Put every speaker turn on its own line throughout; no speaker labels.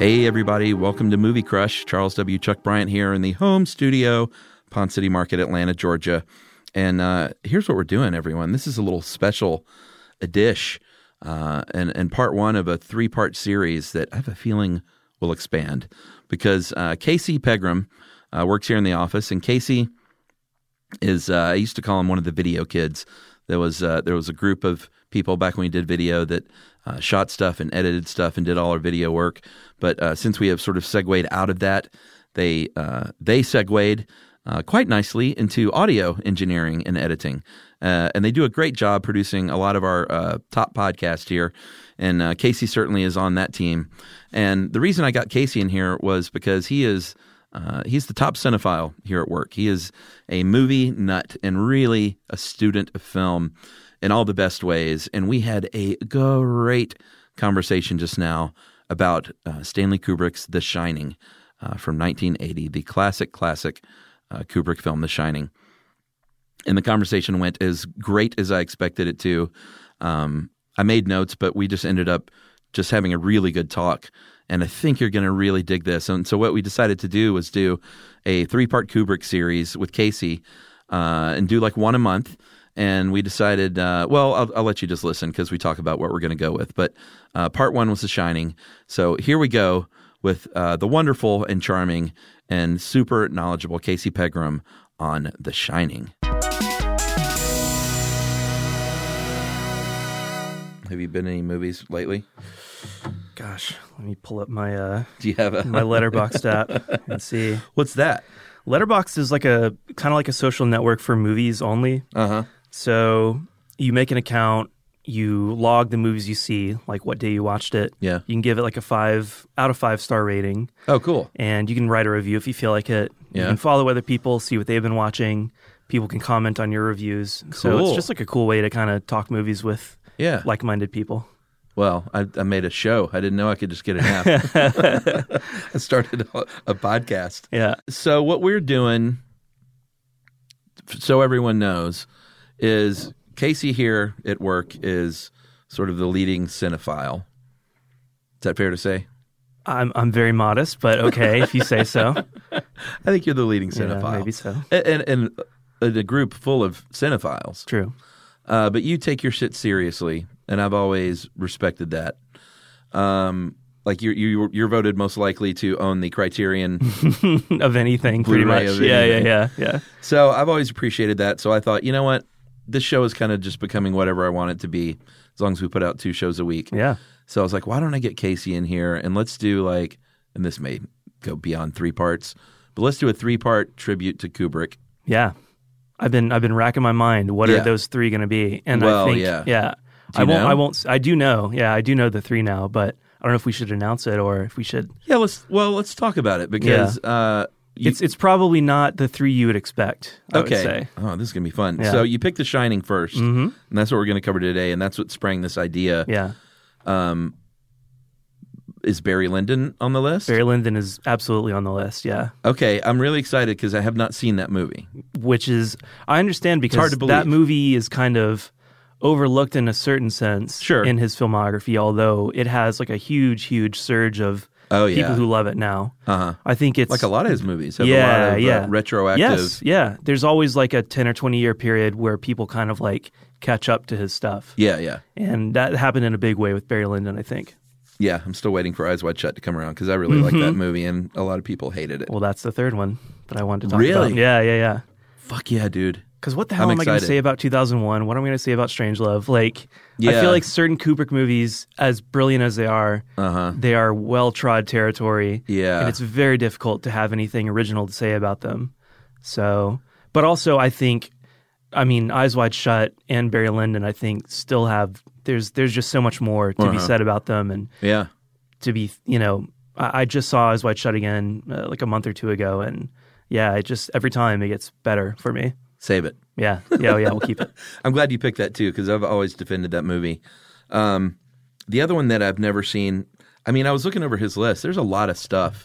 Hey, everybody. Welcome to Movie Crush. Charles W. Chuck Bryant here in the home studio, Pond City Market, Atlanta, Georgia. And here's what we're doing, everyone. This is a little special dish and part one of a three-part series that I have a feeling will expand because Casey Pegram works here in the office. And Casey is, I used to call him one of the video kids. There was a group of people back when we did video that shot stuff and edited stuff and did all our video work. But since we have sort of segued out of that, they segued quite nicely into audio engineering and editing. And they do a great job producing a lot of our top podcasts here. And Casey certainly is on that team. And the reason I got Casey in here was because he's the top cinephile here at work. He is a movie nut and really a student of film in all the best ways. And we had a great conversation just now about Stanley Kubrick's The Shining from 1980, the classic Kubrick film, The Shining. And the conversation went as great as I expected it to. I made notes, but we just ended up just having a really good talk. And I think you're going to really dig this. And so what we decided to do was do a three-part Kubrick series with Casey and do like one a month. And we decided, well, I'll let you just listen because we talk about what we're going to go with. But part one was The Shining. So here we go with the wonderful and charming and super knowledgeable Casey Pegram on The Shining. Have you been in any movies lately?
Gosh, let me pull up my
Do you have
my Letterboxd app and see.
What's that?
Letterboxd is like a kind of like a social network for movies only.
Uh-huh.
So you make an account, you log the movies you see, like what day you watched it.
Yeah.
You can give it like a 5 out of 5 star rating.
Oh, cool.
And you can write a review if you feel like it.
Yeah.
You can follow other people, see what they've been watching. People can comment on your reviews.
Cool.
So it's just like a cool way to kind of talk movies with like-minded people.
Well, I made a show. I didn't know I could just get an app. I started a podcast.
Yeah.
So what we're doing, so everyone knows, is Casey here at work is sort of the leading cinephile. Is that fair to say?
I'm very modest, but okay, if you say so.
I think you're the leading cinephile.
Yeah, maybe so.
And a group full of cinephiles.
True.
But you take your shit seriously, and I've always respected that. Like you're voted most likely to own the Criterion
of anything, pretty much. Yeah.
So I've always appreciated that. So I thought, you know what, this show is kind of just becoming whatever I want it to be, as long as we put out 2 shows a week.
Yeah.
So I was like, why don't I get Casey in here and let's do like, and this may go beyond 3 parts, but let's do a 3-part tribute to Kubrick.
Yeah. I've been racking my mind. What are those 3 going to be? And I think, I do know. Yeah, I do know the 3 now, but I don't know if we should announce it or if we should.
Yeah, let's talk about it because
it's probably not the 3 you would expect. I would say.
Oh, this is gonna be fun.
Yeah.
So you picked The Shining first, and that's what we're going to cover today, and that's what sprang this idea.
Yeah.
Is Barry Lyndon on the list?
Barry Lyndon is absolutely on the list, yeah.
Okay, I'm really excited because I have not seen that movie.
Which is, I understand because
hard to believe.
That movie is kind of overlooked in a certain sense in his filmography, although it has like a huge surge of people who love it now.
Uh-huh.
I think it's...
Like a lot of his movies have a lot of retroactive...
Yes, yeah. There's always like a 10 or 20 year period where people kind of like catch up to his stuff.
Yeah.
And that happened in a big way with Barry Lyndon, I think.
Yeah, I'm still waiting for Eyes Wide Shut to come around because I really like that movie and a lot of people hated it.
Well, that's the 3rd one that I wanted to talk about.
Really?
Yeah.
Fuck yeah, dude.
Because what the hell am I going to say about 2001? What am I going to say about Strangelove? Like, I feel like certain Kubrick movies, as brilliant as they are well-trod territory.
Yeah.
And it's very difficult to have anything original to say about them. So, but also I think, Eyes Wide Shut and Barry Lyndon, I think, still have, there's just so much more to be said about them. And to be, I just saw Eyes Wide Shut again like a month or 2 ago. And it just, every time it gets better for me.
Save it.
Yeah, we'll keep it.
I'm glad you picked that too because I've always defended that movie. The other one that I've never seen, I was looking over his list. There's a lot of stuff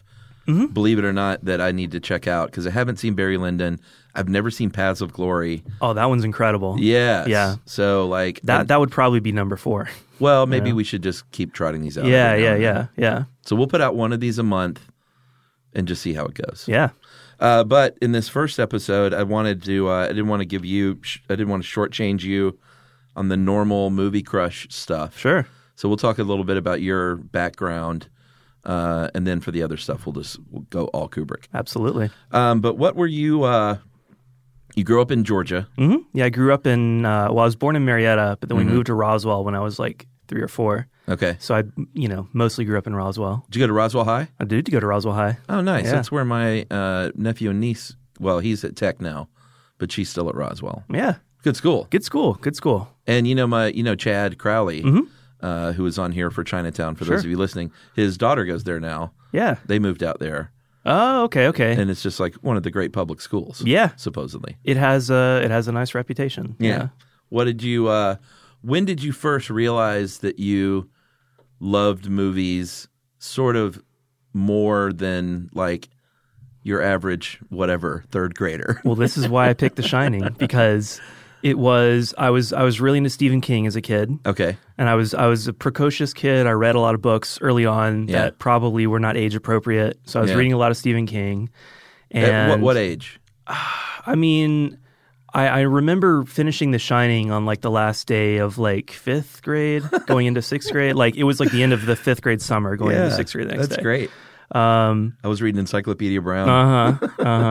believe it or not, that I need to check out because I haven't seen Barry Lyndon. I've never seen Paths of Glory.
Oh, that one's incredible.
Yes.
Yeah.
So like
that would probably be number 4.
Well, maybe we should just keep trotting these out.
Yeah.
So we'll put out one of these a month and just see how it goes.
Yeah.
But in this first episode, I wanted to. I didn't want to shortchange you on the normal movie crush stuff.
Sure.
So we'll talk a little bit about your background, and then for the other stuff, we'll go all Kubrick.
Absolutely.
But what were you? You grew up in Georgia.
Mm-hmm. Yeah, I grew up in. I was born in Marietta, but then we moved to Roswell when I was like 3 or 4.
Okay.
So I, mostly grew up in Roswell.
Did you go to Roswell High?
I did go to Roswell High.
Oh, nice.
Yeah.
That's where my nephew and niece. Well, he's at Tech now, but she's still at Roswell.
Yeah.
Good school.
Good school.
And Chad Crowley, who was on here for Chinatown. For those of you listening, his daughter goes there now.
Yeah.
They moved out there.
Oh, okay.
And it's just like one of the great public schools.
Yeah.
Supposedly.
It has a nice reputation.
Yeah. What did you when did you first realize that you loved movies sort of more than like your average whatever third grader?
Well, this is why I picked The Shining, because I was really into Stephen King as a kid.
Okay.
And I was a precocious kid. I read a lot of books early on that probably were not age appropriate. So I was reading a lot of Stephen King. And
at what age?
I mean, I remember finishing The Shining on like the last day of like 5th grade, going into 6th grade. Like it was like the end of the 5th grade summer, going into 6th grade the next day.
That's great. I was reading Encyclopedia Brown.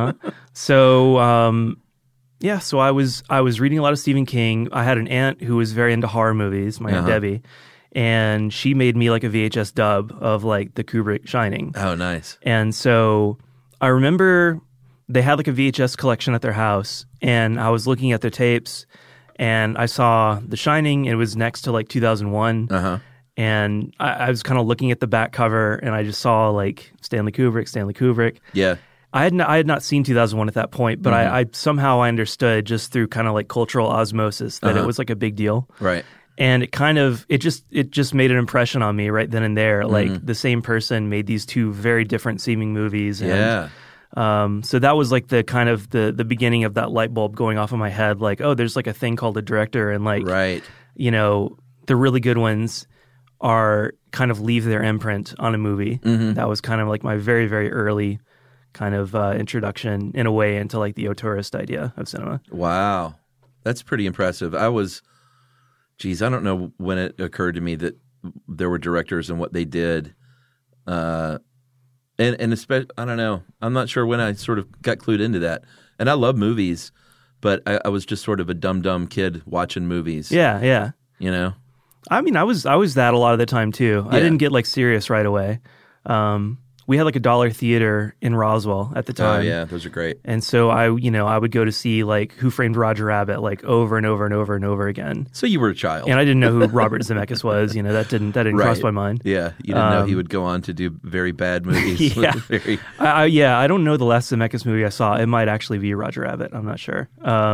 So so I was reading a lot of Stephen King. I had an aunt who was very into horror movies, my Aunt Debbie, and she made me like a VHS dub of like the Kubrick Shining.
Oh, nice.
And so I remember they had like a VHS collection at their house, and I was looking at their tapes, and I saw The Shining. It was next to like 2001. And I was kind of looking at the back cover, and I just saw like Stanley Kubrick.
Yeah.
I had not seen 2001 at that point, but I somehow I understood just through kind of like cultural osmosis that it was like a big deal.
Right.
And it just made an impression on me right then and there. Like the same person made these two very different seeming movies. And, so that was like the kind of the beginning of that light bulb going off in my head. Like, oh, there's like a thing called a director, and like, the really good ones are kind of leave their imprint on a movie. That was kind of like my very, very early kind of introduction in a way into like the auteurist idea of cinema.
Wow. That's pretty impressive. I don't know when it occurred to me that there were directors and what they did. And especially, I don't know. I'm not sure when I sort of got clued into that. And I love movies, but I was just sort of a dumb kid watching movies.
Yeah.
You know?
I mean, I was that a lot of the time too. I didn't get like serious right away. We had like a dollar theater in Roswell at the time.
Oh yeah, those are great.
And so I would go to see like Who Framed Roger Rabbit like over and over and over and over again.
So you were a child,
and I didn't know who Robert Zemeckis was. That didn't cross my mind.
Yeah, you didn't know he would go on to do very bad movies.
I don't know the last Zemeckis movie I saw. It might actually be Roger Rabbit. I'm not sure.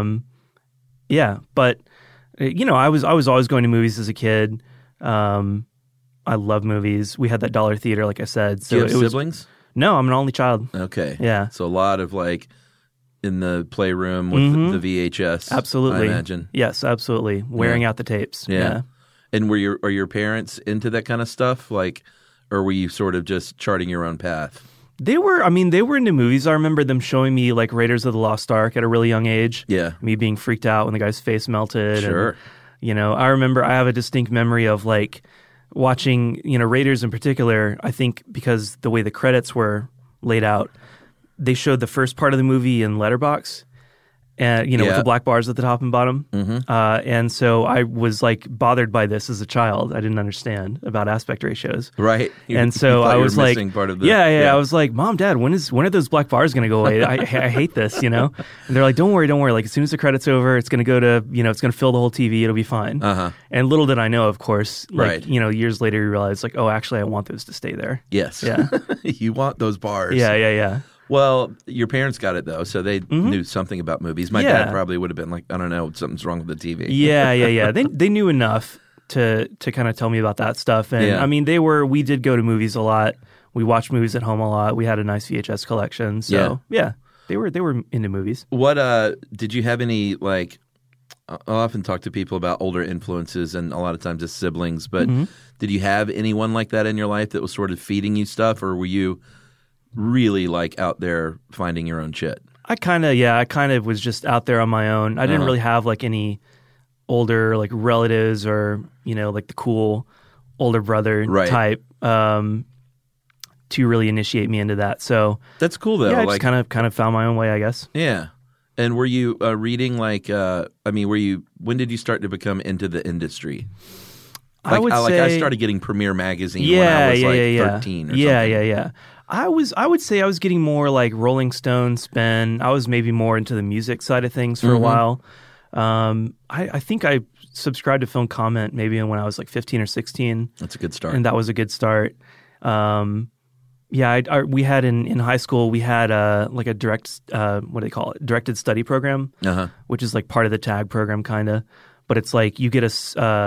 But I was always going to movies as a kid. I love movies. We had that dollar theater, like I said. So
do you have siblings?
No, I'm an only child.
Okay.
Yeah.
So a lot of like in the playroom with the VHS.
Absolutely.
I imagine.
Yes, absolutely. Wearing out the tapes. Yeah.
And are your parents into that kind of stuff? Like, or were you sort of just charting your own path?
They were into movies. I remember them showing me like Raiders of the Lost Ark at a really young age.
Yeah.
Me being freaked out when the guy's face melted.
Sure.
And, I remember I have a distinct memory of like watching, Raiders in particular. I think because the way the credits were laid out, they showed the first part of the movie in letterbox, and with the black bars at the top and bottom. And so I was like bothered by this as a child. I didn't understand about aspect ratios,
right?
And so I was like,
part of the,
I was like, Mom, Dad, when are those black bars going to go away? I hate this, And they're like, don't worry. Like as soon as the credits over, it's going to go to, it's going to fill the whole TV. It'll be fine. And little did I know, of course, like years later, you realize like, oh, actually, I want those to stay there.
Yes.
Yeah.
You want those bars.
Yeah.
Well, your parents got it, though, so they knew something about movies. My dad probably would have been like, I don't know, something's wrong with the TV.
Yeah. They knew enough to kind of tell me about that stuff. And I mean, we did go to movies a lot We watched movies at home a lot. We had a nice VHS collection. So yeah, they were into movies.
What did you have any like? I'll often talk to people about older influences, and a lot of times it's siblings. But did you have anyone like that in your life that was sort of feeding you stuff, or were you really like out there finding your own shit?
I kind of was just out there on my own. I didn't really have like any older like relatives or like the cool older brother type to really initiate me into that. So
that's cool though.
Yeah, I just kind of found my own way, I guess.
Yeah. And were you reading like? When did you start to become into the industry? Like, I started getting Premiere Magazine when I was 13 or something.
Yeah. I would say I was getting more like Rolling Stone, Spin. I was maybe more into the music side of things for a while. I think I subscribed to Film Comment maybe when I was like 15 or 16.
That's a good start.
And that was a good start. We had in high school, we had like a directed study program, which is like part of the TAG program kind of. But it's like you get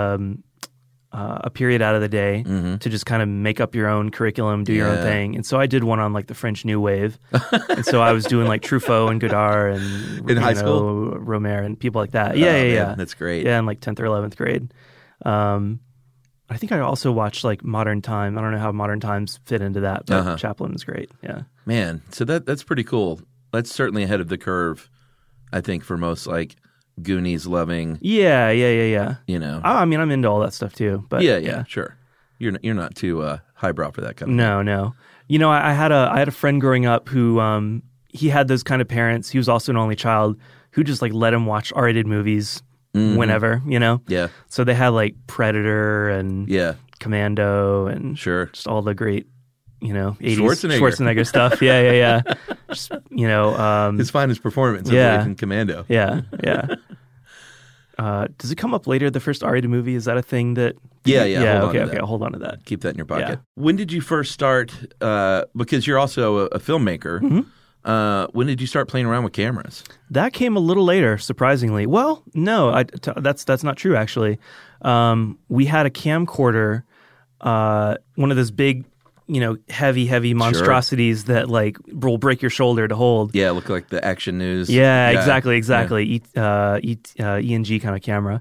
a period out of the day to just kind of make up your own curriculum, do your own thing. And so I did one on like the French New Wave. And so I was doing like Truffaut and Godard and
in high school,
Romer and people like that. Yeah.
That's great.
Yeah, in like 10th or 11th grade. I think I also watched like Modern Time. I don't know how Modern Times fit into that, but Chaplin is great. Yeah.
Man, so that's pretty cool. That's certainly ahead of the curve, I think, for most like Goonies loving.
Yeah. I mean, I'm into all that stuff too. But
yeah, sure. You're not too highbrow for that kind of thing.
No. I had a friend growing up who he had those kind of parents. He was also an only child who just like let him watch R-rated movies whenever.
Yeah.
So they had like Predator and Commando and just all the great 80s Schwarzenegger stuff. Yeah. Just,
his finest performance in Commando.
Yeah. Does it come up later, the first R-rated movie? Is that a thing that...
Yeah.
Okay, I'll hold on to that.
Keep that in your pocket. Yeah. When did you first start, because you're also a filmmaker, when did you start playing around with cameras?
That came a little later, surprisingly. Well, no, that's not true, actually. We had a camcorder, one of those big... heavy monstrosities that like will break your shoulder to hold.
Yeah, look like the Action News.
Yeah. Exactly. Yeah. E&G kind of camera.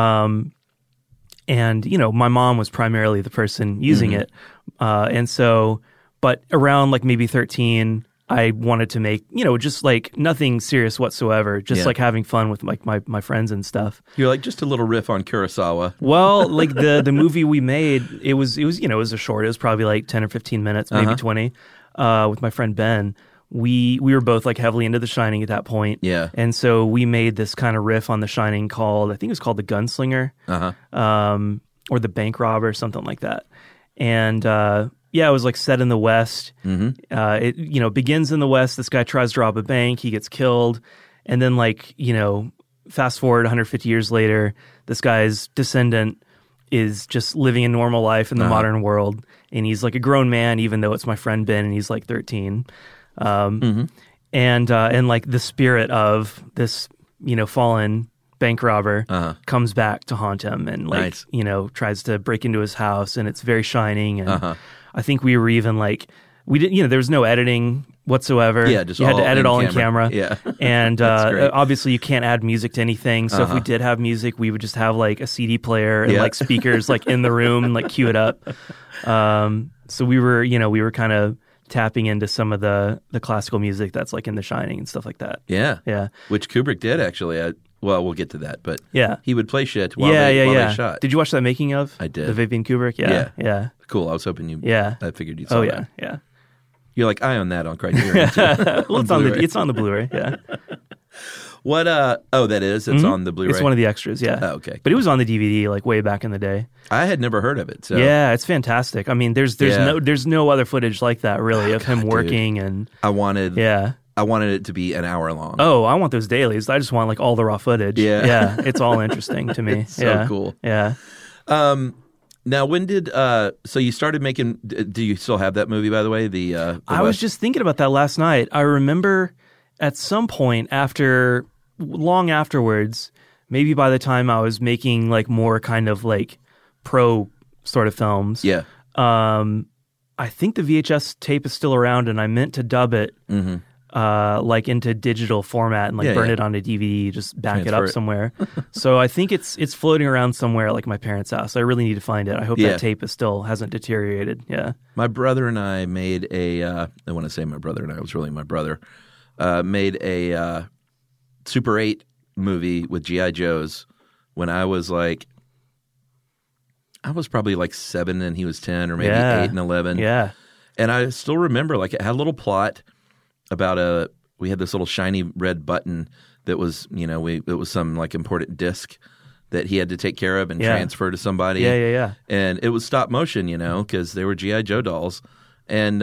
And my mom was primarily the person using it. And so, but around like maybe 13, I wanted to make, just like nothing serious whatsoever, just like having fun with like my friends and stuff.
You're like just a little riff on Kurosawa.
Well, like the movie we made, it was a short. It was probably like 10 or 15 minutes, maybe 20, with my friend Ben. We were both like heavily into The Shining at that point. Yeah. And so we made this kind of riff on The Shining called, I think it was called The Gunslinger, or The Bank Robber, something like that. And, it was like set in the West. It begins in the West. This guy tries to rob a bank. He gets killed. And then like, fast forward 150 years later, this guy's descendant is just living a normal life in the modern world. And he's like a grown man, even though it's my friend Ben and he's like 13. And like the spirit of this, fallen bank robber comes back to haunt him and like, tries to break into his house, and it's very shining. And I think we were even like, we didn't, there was no editing whatsoever.
Yeah, just
you had to edit all in camera.
Yeah.
And obviously you can't add music to anything. So if we did have music, we would just have like a CD player and like speakers like in the room and like cue it up. So we were kind of tapping into some of the classical music that's like in The Shining and stuff like that.
Yeah. Which Kubrick did actually. Well, we'll get to that, but he would play shit while they shot.
Did you watch that making of?
I did.
The Vivian Kubrick? Yeah.
Cool. I was hoping you.
Yeah.
I figured you'd saw that.
Yeah.
You're like, I own that on Criterion.
Well, it's on the Blu-ray. Yeah.
What? That is. It's on the Blu-ray.
It's one of the extras. Yeah.
Oh, okay.
But it was on the DVD like way back in the day.
I had never heard of it. So.
Yeah, it's fantastic. I mean, there's no other footage like that really of him working, dude. And
I wanted it to be an hour long.
Oh, I want those dailies. I just want like all the raw footage. Yeah. It's all interesting to me.
It's so cool.
Yeah.
Now, when did so you started making? Do you still have that movie, by the way? The
I was just thinking about that last night. I remember at some point long afterwards, maybe by the time I was making like more kind of like pro sort of films.
Yeah.
I think the VHS tape is still around, and I meant to dub it like into digital format and like burn it onto DVD, just back it up somewhere. So I think it's floating around somewhere at like my parents' house. I really need to find it. I hope that tape hasn't deteriorated. Yeah.
My brother and I made I want to say my brother and I, it was really my brother, made a Super 8 movie with G.I. Joes when I was probably like 7 and he was 10, or maybe 8 and 11.
Yeah.
And I still remember, like, it had a little plot about we had this little shiny red button that was, it was some like important disc that he had to take care of and transfer to somebody.
Yeah.
And it was stop motion, because they were G.I. Joe dolls, and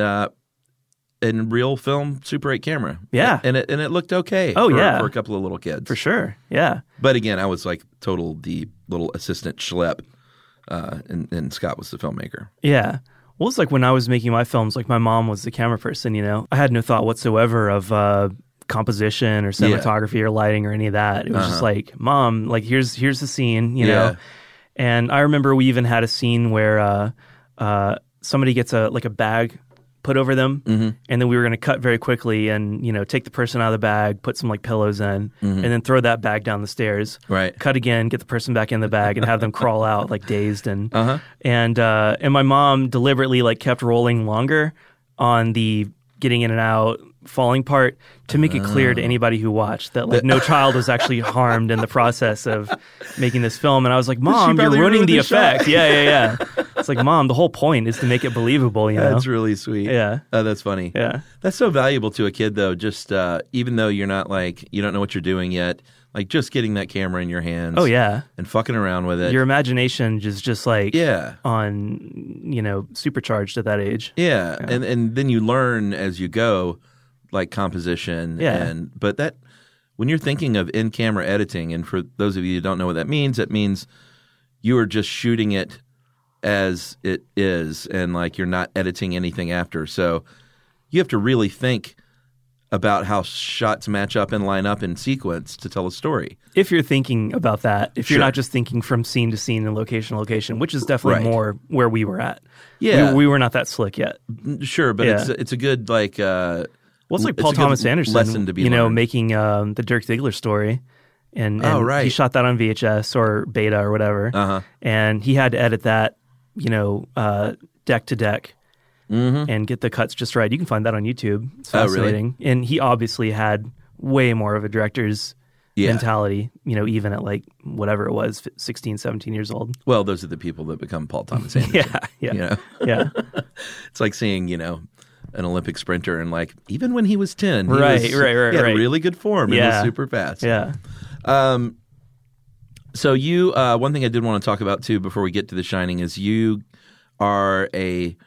real film Super 8 camera.
Yeah.
And it looked okay.
Oh,
for a couple of little kids.
For sure. Yeah.
But again, I was like the little assistant schlep. And Scott was the filmmaker.
Yeah. Well, it's like when I was making my films, like my mom was the camera person, I had no thought whatsoever of composition or cinematography or lighting or any of that. It was just like, Mom, like here's the scene, you know. And I remember we even had a scene where somebody gets a bag put over them, and then we were going to cut very quickly and, take the person out of the bag, put some like pillows in, and then throw that bag down the stairs.
Right.
Cut again, get the person back in the bag, and have them crawl out like dazed and my mom deliberately like kept rolling longer on the getting in and out, falling part to make it clear to anybody who watched that like no child was actually harmed in the process of making this film. And I was like, Mom, you're ruining the effect. Yeah. It's like, Mom, the whole point is to make it believable,
That's really sweet.
Yeah.
Oh, that's funny.
Yeah.
That's so valuable to a kid, though, just even though you're not like, you don't know what you're doing yet, like just getting that camera in your hands.
Oh, yeah.
And fucking around with it.
Your imagination is just like on, supercharged at that age.
Yeah. And then you learn as you go, like composition.
Yeah.
But that, when you're thinking of in-camera editing, and for those of you who don't know what that means you are just shooting it as it is, and like you're not editing anything after. So you have to really think about how shots match up and line up in sequence to tell a story.
If you're thinking about that, if you're not just thinking from scene to scene and location to location, which is definitely more where we were at.
Yeah.
We were not that slick yet.
Sure, but it's a good like
well, it's like Paul Thomas Anderson,
lesson to be learned.
Making the Dirk Diggler story. And he shot that on VHS or Beta or whatever. And he had to edit that, deck to deck and get the cuts just right. You can find that on YouTube. It's fascinating.
Oh, really?
And he obviously had way more of a director's mentality, even at like whatever it was, 16, 17 years old.
Well, those are the people that become Paul Thomas Anderson.
Yeah.
It's like seeing, an Olympic sprinter, and like even when he was 10, he
had
really good form and was super fast.
Yeah.
So you, one thing I did want to talk about too before we get to The Shining is you are a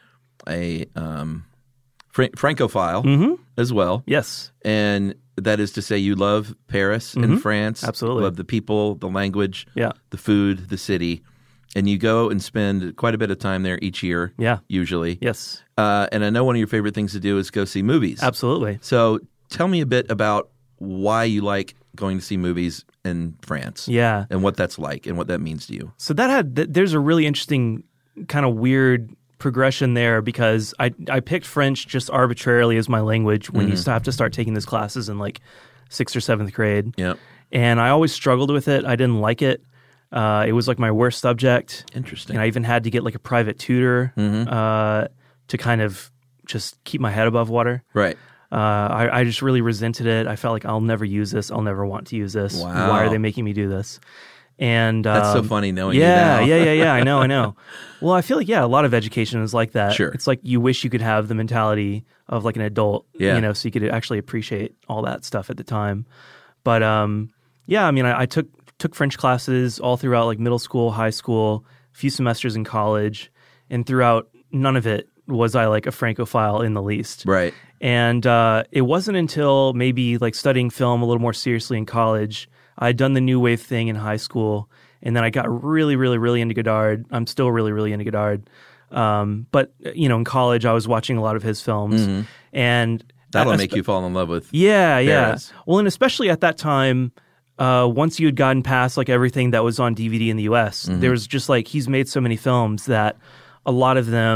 Francophile as well.
Yes.
And that is to say you love Paris and France.
Absolutely.
Love the people, the language,
the
food, the city. And you go and spend quite a bit of time there each year, usually.
Yes.
And I know one of your favorite things to do is go see movies.
Absolutely.
So tell me a bit about why you like going to see movies in France.
Yeah.
And what that's like and what that means to you.
So there's a really interesting kind of weird progression there, because I picked French just arbitrarily as my language when you have to start taking those classes in like 6th or 7th grade.
Yeah.
And I always struggled with it. I didn't like it. It was like my worst subject.
Interesting.
And I even had to get like a private tutor to kind of just keep my head above water.
Right.
I just really resented it. I felt like I'll never use this. I'll never want to use this.
Wow.
Why are they making me do this? And
that's so funny knowing you now.
Yeah. I know. Well, I feel like, a lot of education is like that.
Sure.
It's like you wish you could have the mentality of like an adult, so you could actually appreciate all that stuff at the time. But I took French classes all throughout like middle school, high school, a few semesters in college, and throughout none of it was I like a Francophile in the least.
Right.
And it wasn't until maybe like studying film a little more seriously in college. I'd done the new wave thing in high school, and then I got really, really, really into Godard. I'm still really, really into Godard. But in college, I was watching a lot of his films, and
that'll make you fall in love with.
Yeah. Well, and especially at that time, once you had gotten past like everything that was on DVD in the U.S., there was just like he's made so many films that a lot of them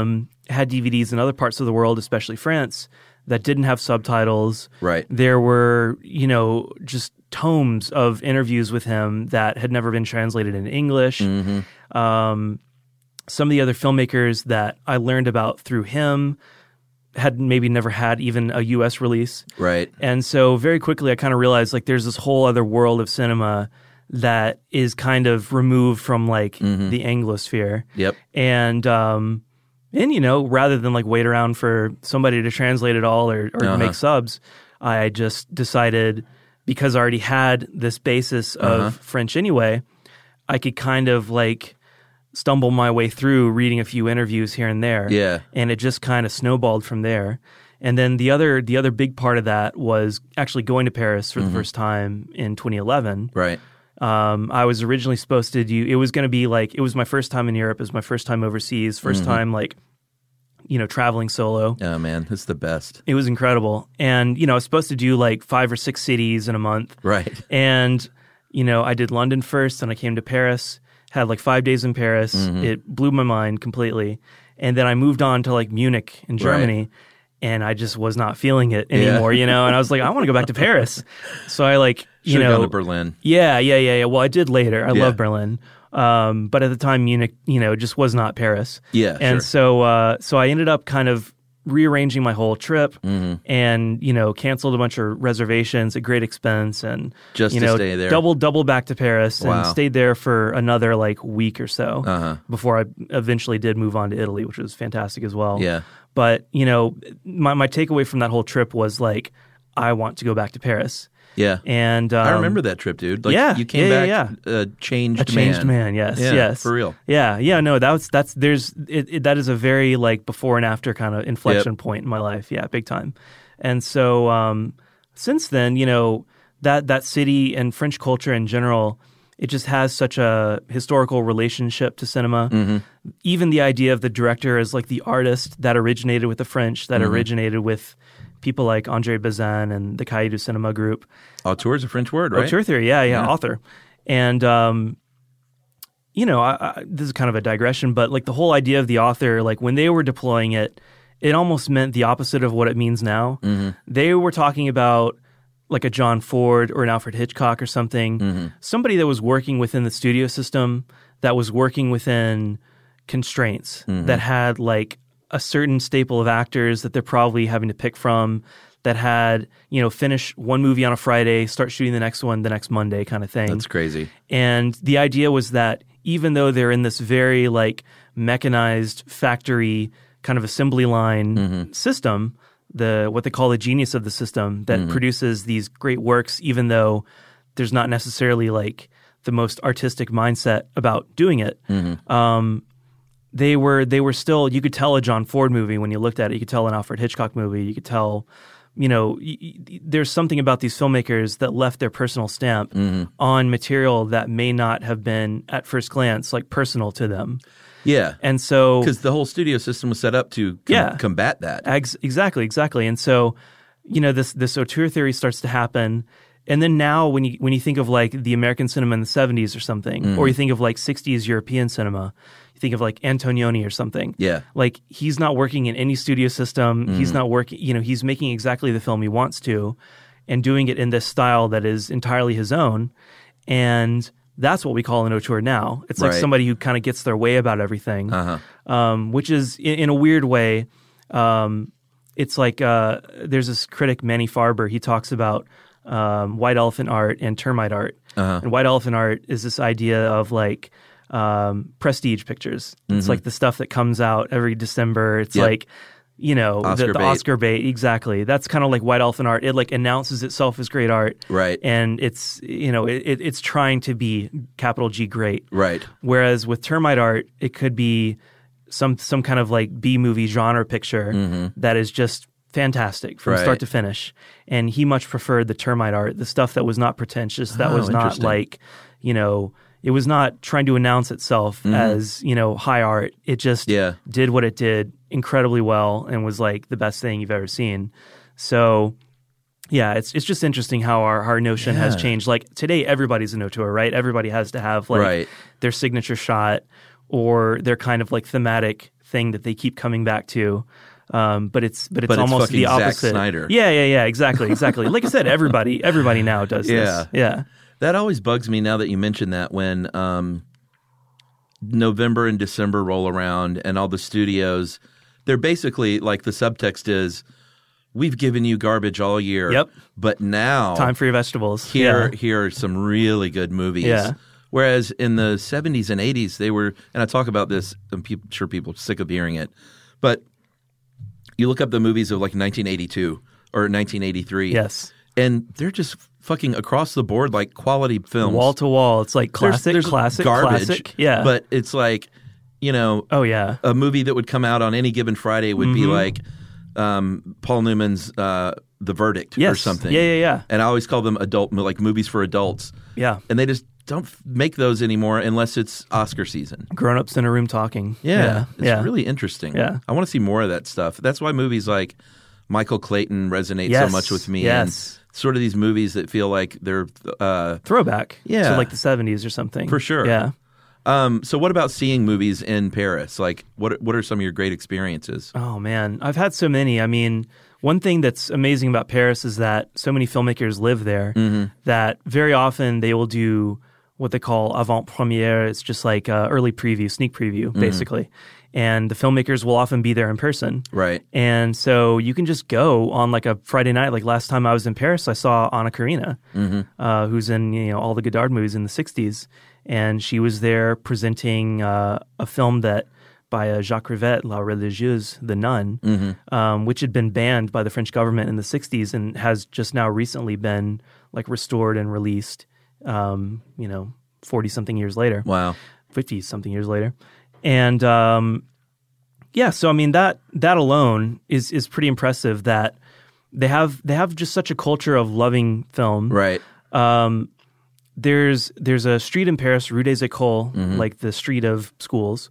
had DVDs in other parts of the world, especially France, that didn't have subtitles.
Right.
There were, just tomes of interviews with him that had never been translated into English. Some of the other filmmakers that I learned about through him had maybe never had even a U.S. release.
Right.
And so very quickly I kind of realized like there's this whole other world of cinema that is kind of removed from like the Anglosphere.
Yep.
And rather than like wait around for somebody to translate it all or make subs, I just decided, because I already had this basis of French anyway, I could kind of like stumble my way through reading a few interviews here and there.
Yeah.
And it just kind of snowballed from there. And then the other big part of that was actually going to Paris for the first time in 2011.
Right.
I was originally supposed to do, it was going to be like, it was my first time in Europe. It was my first time overseas, first time like, traveling solo.
Oh man, it's the best.
It was incredible. And, I was supposed to do like 5 or 6 cities in a month.
Right.
And, I did London first, and I came to Paris, had like 5 days in Paris. It blew my mind completely. And then I moved on to like Munich in Germany. And I just was not feeling it anymore, and I was like, I want to go back to Paris. So I like,
Should've gone to Berlin.
Yeah. Well, I did later. I love Berlin. But at the time, Munich, just was not Paris.
Yeah,
and
sure.
so I ended up kind of rearranging my whole trip and, canceled a bunch of reservations at great expense and,
just to stay there.
Double back to Paris and stayed there for another like week or so before I eventually did move on to Italy, which was fantastic as well.
Yeah.
But, my takeaway from that whole trip was like, I want to go back to Paris.
Yeah.
And
I remember that trip, dude. Like, you came back a changed
man. Yes.
For real.
Yeah. No, that is a very like before and after kind of inflection point in my life. Yeah, big time. And so since then, that city and French culture in general, it just has such a historical relationship to cinema. Even the idea of the director as like the artist that originated with the French, that originated with people like André Bazin and the Cahiers du Cinema group.
Auteur is a French word, right?
Auteur theory, yeah, author. And, this is kind of a digression, but like the whole idea of the author, like when they were deploying it, it almost meant the opposite of what it means now. They were talking about like a John Ford or an Alfred Hitchcock or something, somebody that was working within the studio system, that was working within constraints, that had like a certain staple of actors that they're probably having to pick from, that had, finish one movie on a Friday, start shooting the next one the next Monday kind of thing.
That's crazy.
And the idea was that even though they're in this very like mechanized factory kind of assembly line system, what they call the genius of the system that produces these great works, even though there's not necessarily like the most artistic mindset about doing it, they were still, you could tell a John Ford movie when you looked at it. You could tell an Alfred Hitchcock movie. You could tell, there's something about these filmmakers that left their personal stamp on material that may not have been at first glance like personal to them.
Yeah.
And so,
because the whole studio system was set up to combat that.
Exactly. And so, this auteur theory starts to happen. And then now when you think of like the American cinema in the 70s or something, or you think of like 60s European cinema, you think of like Antonioni or something.
Yeah.
Like he's not working in any studio system. He's not working, he's making exactly the film he wants to and doing it in this style that is entirely his own. And that's what we call an auteur now. It's like somebody who kind of gets their way about everything, which is in a weird way. It's like there's this critic, Manny Farber. He talks about white elephant art and termite art. And white elephant art is this idea of like prestige pictures. It's like the stuff that comes out every December. It's like,
Oscar
the
bait.
Oscar bait. Exactly. That's kind of like white elephant art. It like announces itself as great art.
Right.
And it's, it's trying to be capital G great.
Right.
Whereas with termite art, it could be some kind of like B-movie genre picture that is just fantastic from start to finish. And he much preferred the termite art, the stuff that was not pretentious, that was not like, it was not trying to announce itself as, high art. It just did what it did incredibly well and was like the best thing you've ever seen. So, yeah, it's just interesting how our notion has changed. Like today, everybody's an auteur, right? Everybody has to have like their signature shot or their kind of like thematic thing that they keep coming back to. But it's
it's
almost
fucking
the
Zack
opposite.
Snyder.
Yeah, exactly. Like I said, everybody now does
Yeah.
this. Yeah.
That always bugs me now that you mention that when November and December roll around and all the studios, they're basically like the subtext is, we've given you garbage all year.
Yep.
But now
Time for your vegetables.
here are some really good movies.
Yeah.
Whereas in the 70s and 80s, they were, and I talk about this, I'm sure people are sick of hearing it, but you look up the movies of like 1982 or 1983.
Yes.
And they're just fucking across the board like quality films.
Wall to wall. It's like classic,
There's
classic,
garbage,
classic. Yeah.
But it's like, you know,
oh yeah.
a movie that would come out on any given Friday would be like Paul Newman's The Verdict or something.
Yeah.
And I always call them like movies for adults.
Yeah.
And they just don't make those anymore unless it's Oscar season.
Grown-ups in a room talking.
Yeah. It's really interesting.
Yeah.
I want to see more of that stuff. That's why movies like Michael Clayton resonate so much with me.
Yes.
And sort of these movies that feel like they're
throwback.
Yeah.
To like the 70s or something.
For sure.
Yeah.
So what about seeing movies in Paris? Like what are some of your great experiences?
Oh man, I've had so many. I mean, one thing that's amazing about Paris is that so many filmmakers live there that very often they will do what they call avant-premiere. It's just like early preview, sneak preview, basically. And the filmmakers will often be there in person.
Right.
And so you can just go on like a Friday night. Like last time I was in Paris, I saw Anna Karina, who's in all the Godard movies in the 60s. And she was there presenting a film that by Jacques Rivette, La Religieuse, The Nun, which had been banned by the French government in the 60s and has just now recently been like restored and released, 40-something years later.
Wow.
50-something years later. And so I mean that alone is pretty impressive that they have just such a culture of loving film.
Right.
There's a street in Paris, Rue des Écoles, like the street of schools,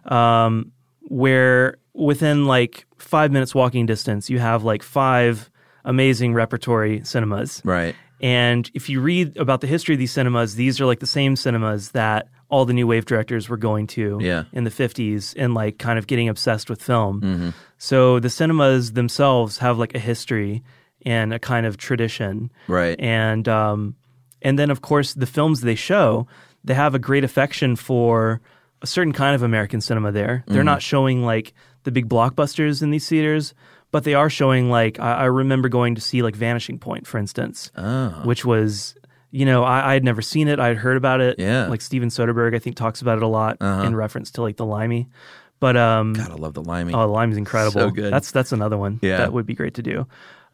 where within like 5 minutes walking distance, you have like 5 amazing repertory cinemas.
Right.
And if you read about the history of these cinemas, these are like the same cinemas that all the new wave directors were going to in the 50s and like kind of getting obsessed with film. So the cinemas themselves have like a history and a kind of tradition.
Right.
And then, of course, the films they show, they have a great affection for a certain kind of American cinema there. They're not showing like the big blockbusters in these theaters, but they are showing like, I remember going to see like Vanishing Point, for instance, which was, I had never seen it. I had heard about it.
Yeah.
Like Steven Soderbergh, I think, talks about it a lot in reference to like the Limey. But
God, I love the Limey.
Oh, the Limey's incredible.
So good.
That's another one.
Yeah.
That would be great to do.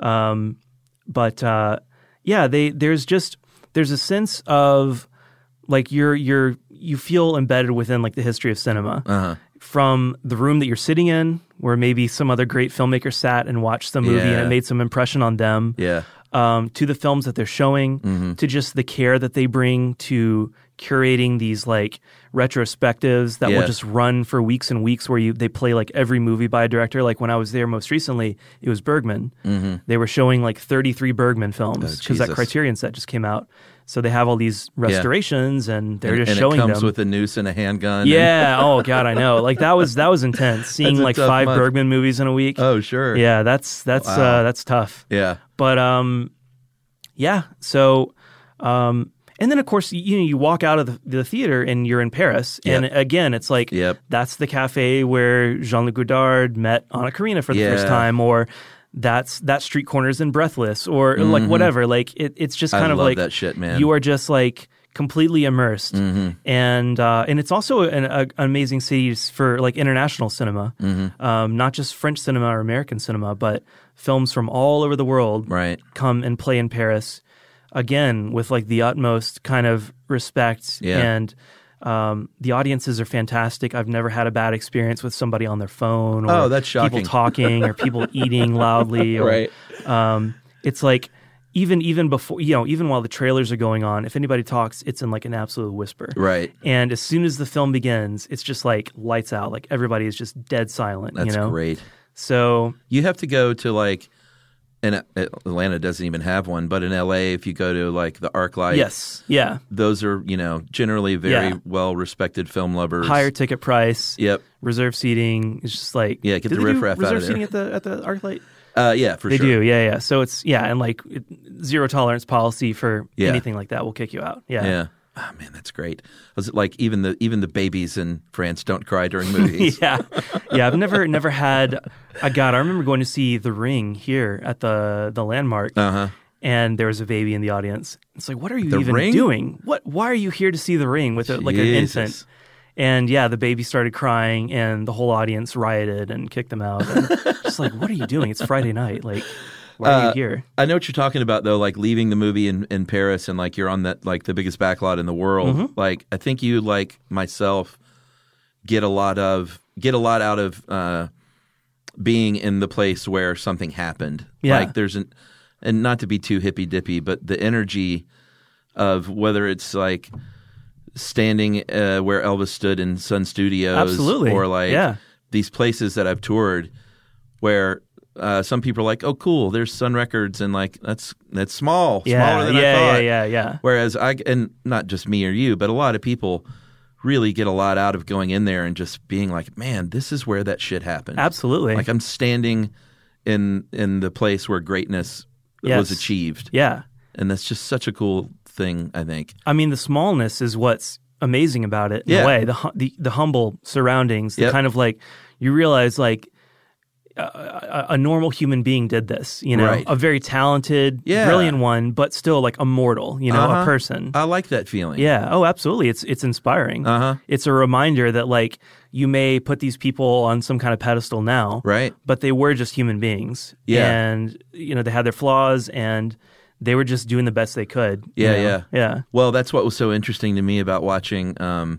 There's a sense of like you feel embedded within like the history of cinema from the room that you're sitting in, where maybe some other great filmmaker sat and watched the movie and it made some impression on them.
Yeah.
To the films that they're showing, to just the care that they bring to curating these like retrospectives that will just run for weeks and weeks, where they play like every movie by a director. Like when I was there most recently, it was Bergman. They were showing like 33 Bergman films because that Criterion set just came out. So they have all these restorations and they're just showing them.
And it comes with a noose and a handgun.
Yeah. Oh God, I know. Like that was intense. Seeing like 5
month.
Bergman movies in a week.
Oh sure.
Yeah, that's tough.
Yeah.
But So, and then of course you walk out of the theater and you're in Paris, and again it's like that's the cafe where Jean-Luc Godard met Anna Karina for the first time, or that street corner's in Breathless, or like whatever. Like it's just kind of
love
like
that shit, man.
You are just like completely immersed, and it's also an amazing city for like international cinema, not just French cinema or American cinema, but films from all over the world come and play in Paris, again with like the utmost kind of respect, and the audiences are fantastic. I've never had a bad experience with somebody on their phone, or
that's shocking.
people talking, or people eating loudly, or it's like even before, even while the trailers are going on, if anybody talks, it's in like an absolute whisper.
Right.
And as soon as the film begins, it's just like lights out. Like everybody is just dead silent.
That's great.
So
you have to go to like And Atlanta doesn't even have one, but in LA, if you go to like the ArcLight,
Yes. Yeah.
those are, generally very well respected film lovers.
Higher ticket price.
Yep.
Reserve seating. It's just like
Yeah, get
do
the
they do
riffraff out of
reserve seating at the ArcLight.
Yeah, for
They
sure.
do. Yeah. So it's and like zero tolerance policy for
Yeah.
anything like that will kick you out. Yeah.
Yeah. Oh man, that's great. Was it like even the babies in France don't cry during movies?
Yeah. I've never had. I remember going to see The Ring here at the Landmark, and there was a baby in the audience. It's like, what are you
The
even
Ring?
doing? Why are you here to see The Ring with like an infant? And the baby started crying, and the whole audience rioted and kicked them out. And just like, what are you doing? It's Friday night. Like, why are you here?
I know what you're talking about though, like leaving the movie in Paris and like you're on that like the biggest backlot in the world.
Mm-hmm.
Like I think you like myself get a lot out of being in the place where something happened.
Yeah.
Like and not to be too hippy dippy, but the energy of whether it's like standing where Elvis stood in Sun Studios,
Absolutely.
or like
Yeah.
these places that I've toured where some people are like, oh, cool, there's Sun Records, and like that's smaller than I thought.
Yeah.
Whereas and not just me or you, but a lot of people really get a lot out of going in there and just being like, man, this is where that shit happened.
Absolutely.
Like I'm standing in the place where greatness was achieved.
Yeah.
And that's just such a cool thing, I think.
I mean, the smallness is what's amazing about it in a way. The humble surroundings, the kind of like you realize like a normal human being did this,
Right.
a very talented, brilliant one, but still like a mortal, a person.
I like that feeling.
Yeah. Oh, absolutely. It's inspiring. It's a reminder that like you may put these people on some kind of pedestal now,
Right.
but they were just human beings.
Yeah.
And they had their flaws and they were just doing the best they could. Yeah.
Well, that's what was so interesting to me about watching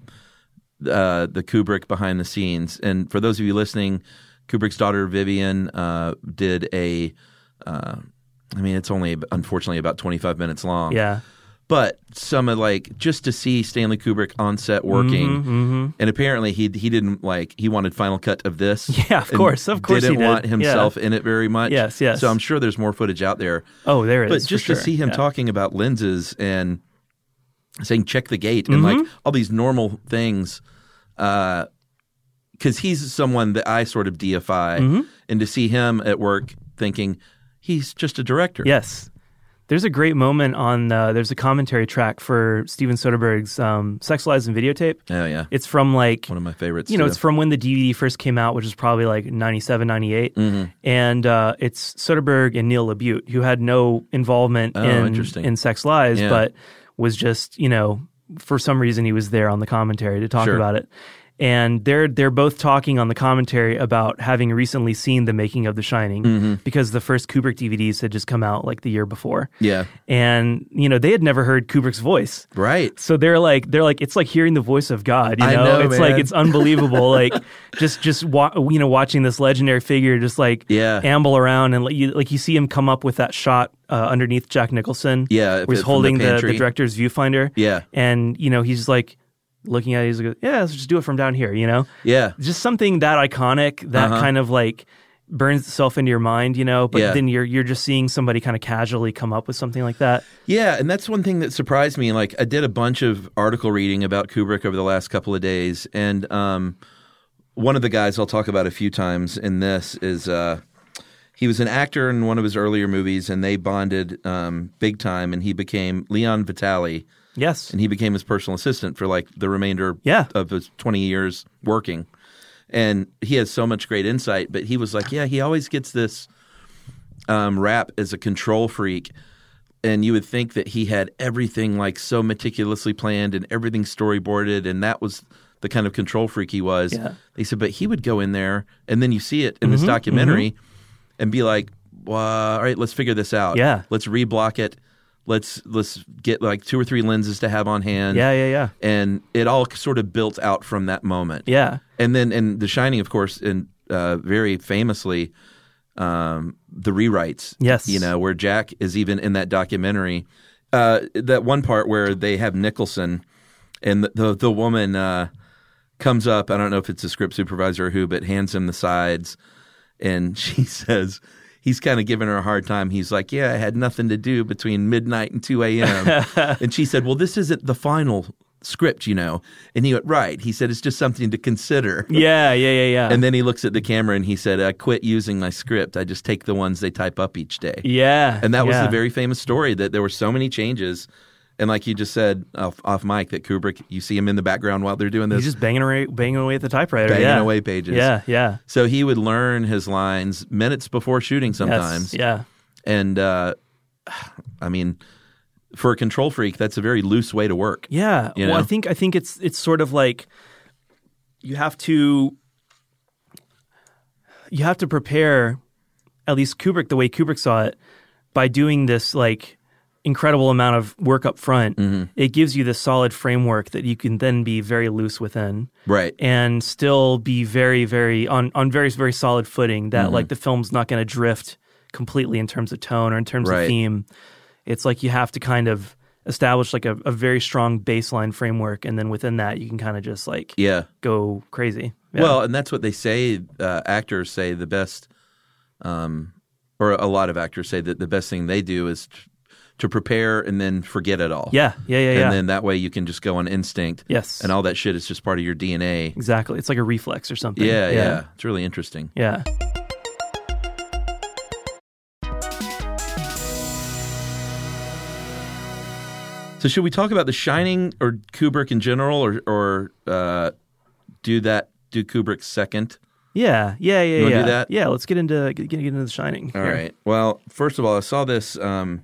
the Kubrick behind the scenes. And for those of you listening, Kubrick's daughter Vivian did it's only unfortunately about 25 minutes long.
Yeah.
But some of like just to see Stanley Kubrick on set working, and apparently he didn't like he wanted final cut of this.
Yeah, of course he
didn't
did.
want himself in it very much.
Yes.
So I'm sure there's more footage out there.
Oh, there is.
But just to see him talking about lenses and saying check the gate and like all these normal things, because he's someone that I sort of deify, and to see him at work thinking he's just a director.
Yes. There's a great moment on there's a commentary track for Steven Soderbergh's Sex, Lies, and Videotape.
Oh, yeah.
It's from like
one of my favorites.
It's from when the DVD first came out, which was probably like 97, 98. And it's Soderbergh and Neil LaBute, who had no involvement in Sex, Lies, but was just, for some reason he was there on the commentary to talk about it. And they're both talking on the commentary about having recently seen the making of The Shining because the first Kubrick DVDs had just come out like the year before.
Yeah.
And, they had never heard Kubrick's voice.
Right.
So they're like, it's like hearing the voice of God,
I know,
it's
man.
like, it's unbelievable. Like just watching this legendary figure just like amble around and you see him come up with that shot underneath Jack Nicholson.
Yeah.
Where he's holding the director's viewfinder.
Yeah.
And, he's like, looking at it, he's like, let's just do it from down here,
Yeah.
Just something that iconic that kind of like burns itself into your mind, but then you're just seeing somebody kind of casually come up with something like that.
Yeah, and that's one thing that surprised me. Like I did a bunch of article reading about Kubrick over the last couple of days, and one of the guys I'll talk about a few times in this is he was an actor in one of his earlier movies, and they bonded big time, and he became Leon Vitali.
Yes.
And he became his personal assistant for like the remainder of his 20 years working. And he has so much great insight, but he was like, he always gets this rap as a control freak. And you would think that he had everything like so meticulously planned and everything storyboarded, and that was the kind of control freak he was. Yeah. They said, but he would go in there, and then you see it in this documentary and be like, well, all right, let's figure this out.
Yeah.
Let's reblock it. Let's get like 2 or 3 lenses to have on hand.
Yeah.
And it all sort of built out from that moment.
Yeah.
And then in The Shining, of course, and very famously, the rewrites.
Yes.
Where Jack is even in that documentary. That one part where they have Nicholson and the woman comes up. I don't know if it's a script supervisor or who, but hands him the sides. And she says, he's kind of giving her a hard time. He's like, yeah, I had nothing to do between midnight and 2 a.m. And she said, well, this isn't the final script, you know. And he went, right. He said, it's just something to consider.
Yeah.
And then he looks at the camera and he said, I quit using my script. I just take the ones they type up each day.
Yeah.
And that was the very famous story, that there were so many changes. And like you just said off mic, that Kubrick, you see him in the background while they're doing this.
He's just banging away at the typewriter.
Banging away pages.
Yeah.
So he would learn his lines minutes before shooting sometimes.
Yes. Yeah.
And I mean, for a control freak, that's a very loose way to work.
Yeah.
You
Well,
know?
I think it's sort of like you have to prepare, at least Kubrick, the way Kubrick saw it, by doing this like incredible amount of work up front.
Mm-hmm.
It gives you this solid framework that you can then be very loose within.
Right.
And still be very, very on very, very solid footing that like the film's not going to drift completely in terms of tone or in terms
Right.
of theme. It's like you have to kind of establish like a very strong baseline framework, and then within that you can kind of just like go crazy. Yeah.
Well, and that's what they say. Actors say the best, or a lot of actors say that the best thing they do is to prepare and then forget it all.
Yeah.
And then that way you can just go on instinct.
Yes.
And all that shit is just part of your DNA.
Exactly. It's like a reflex or something.
Yeah. It's really interesting.
Yeah.
So should we talk about The Shining or Kubrick in general, or do Kubrick second?
Yeah.
You wanna do that?
Yeah. Let's get into The Shining.
All right. Well, first of all, I saw this.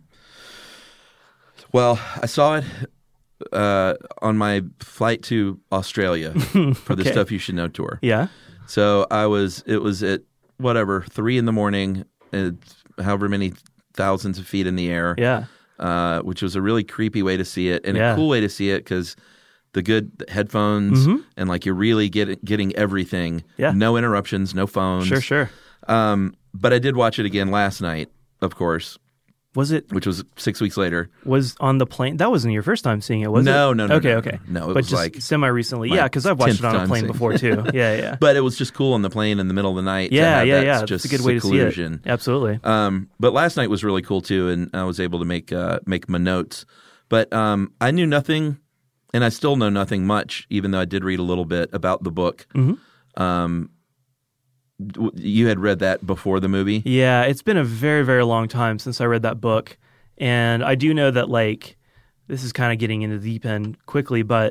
I saw it on my flight to Australia for the
Okay.
Stuff You Should Know tour.
Yeah.
So it was at 3 a.m, however many thousands of feet in the air.
Yeah.
Which was a really creepy way to see it, and
Yeah.
a cool way to see it because the good headphones and like you're really getting everything.
Yeah.
No interruptions, no phones.
Sure.
But I did watch it again last night, of course,
Was it
which was 6 weeks later.
was on the plane? That wasn't your first time seeing it, was it?
No.
Okay.
No, it
but
was
just
like
semi-recently.
my
Yeah, because I've watched
10th
it on a
time
plane
seeing
before
it.
too. Yeah.
But it was just cool in the plane in the middle of the night.
Yeah.
to have that
It's
just
a good way to see
seclusion.
it. Absolutely.
But last night was really cool too, and I was able to make my notes. But I knew nothing, and I still know nothing much, even though I did read a little bit about the book. You had read that before the movie?
Yeah, it's been a very, very long time since I read that book. And I do know that, like, this is kind of getting into the deep end quickly, but,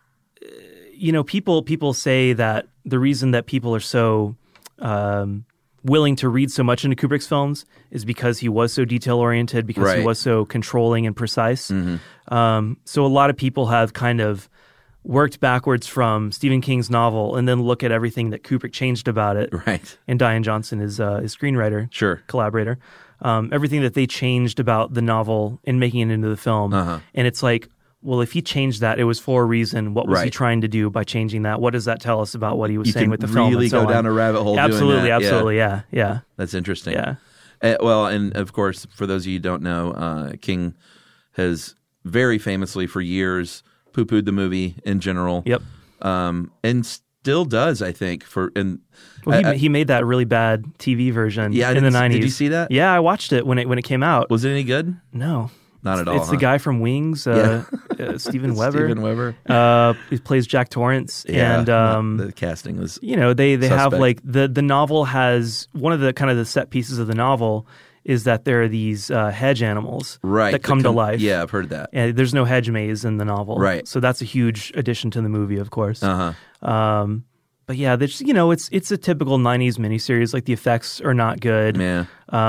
people say that the reason that people are so willing to read so much into Kubrick's films is because he was so detail-oriented, because he
Right.
was so controlling and precise.
Mm-hmm.
So a lot of people have kind of worked backwards from Stephen King's novel and then look at everything that Kubrick changed about it.
Right.
And Diane Johnson is his screenwriter,
Sure.
collaborator. Everything that they changed about the novel and making it into the film. And it's like, well, if he changed that, it was for a reason. What was he
Right.
trying to do by changing that? What does that tell us about what he was
You
saying
can
with the film?
really
and so
go
on?
down a rabbit hole doing
Absolutely,
that.
absolutely, yeah.
That's interesting.
Yeah.
Well, and of course, for those of you who don't know, King has very famously for years poo-pooed the movie in general.
Yep.
And still does, I think.
Well, he made that really bad TV version in the 90s.
Did you see that?
Yeah, I watched it when it came out.
Was it any good?
No.
Not at all.
It's the guy from Wings, Steven Weber.
Steven Weber.
He plays Jack Torrance.
Yeah,
And
the casting was
they have
suspect.
like the novel has one of the kind of the set pieces of the novel is that there are these hedge animals that come to life.
Yeah, I've heard that.
And there's no hedge maze in the novel.
Right.
So that's a huge addition to the movie, of course.
Uh-huh.
But yeah, it's a typical 90s miniseries. Like the effects are not good.
Yeah.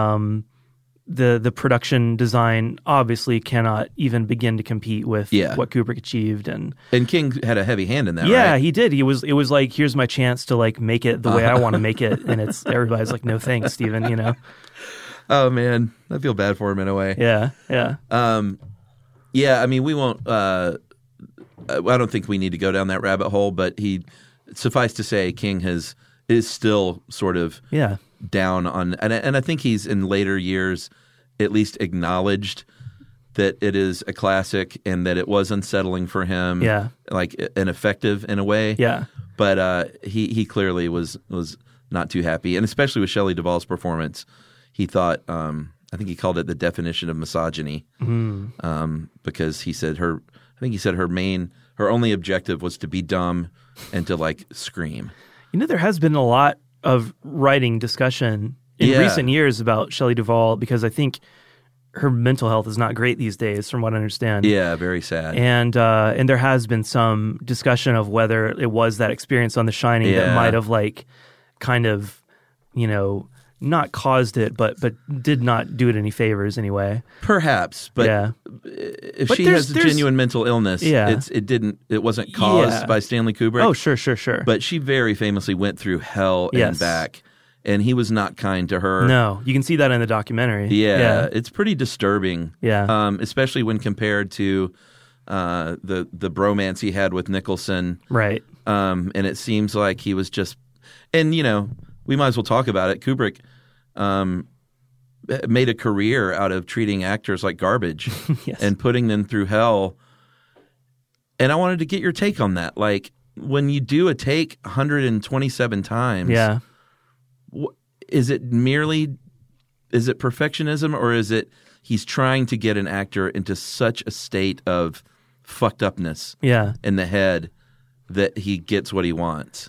The production design obviously cannot even begin to compete with what Kubrick achieved, and
King had a heavy hand in that.
yeah,
right?
he did. It was like, here's my chance to like make it the way I want to make it, and it's everybody's like, no thanks, Steven.
Oh man, I feel bad for him in a way.
Yeah.
Yeah, I mean, we won't. I don't think we need to go down that rabbit hole, but suffice to say, King is still sort of down on, and I think he's in later years at least acknowledged that it is a classic and that it was unsettling for him, like ineffective in a way.
Yeah.
But he clearly was not too happy, and especially with Shelley Duvall's performance, he thought, I think he called it the definition of misogyny, because he said her only objective was to be dumb and to like scream.
There has been a lot of writing discussion in recent years about Shelley Duvall, because I think her mental health is not great these days, from what I understand.
Yeah, very sad.
And there has been some discussion of whether it was that experience on The Shining that might have like kind of, not caused it, but did not do it any favors anyway.
Perhaps, but if she has a genuine mental illness, it wasn't caused by Stanley Kubrick.
Oh, sure.
But she very famously went through hell and back, and he was not kind to her.
No, you can see that in the documentary.
Yeah. It's pretty disturbing.
Yeah.
Especially when compared to the bromance he had with Nicholson.
Right.
And it seems like he was just, and we might as well talk about it. Kubrick made a career out of treating actors like garbage and putting them through hell. And I wanted to get your take on that. Like, when you do a take 127 times, is it perfectionism, or is it he's trying to get an actor into such a state of fucked upness in the head that he gets what he wants?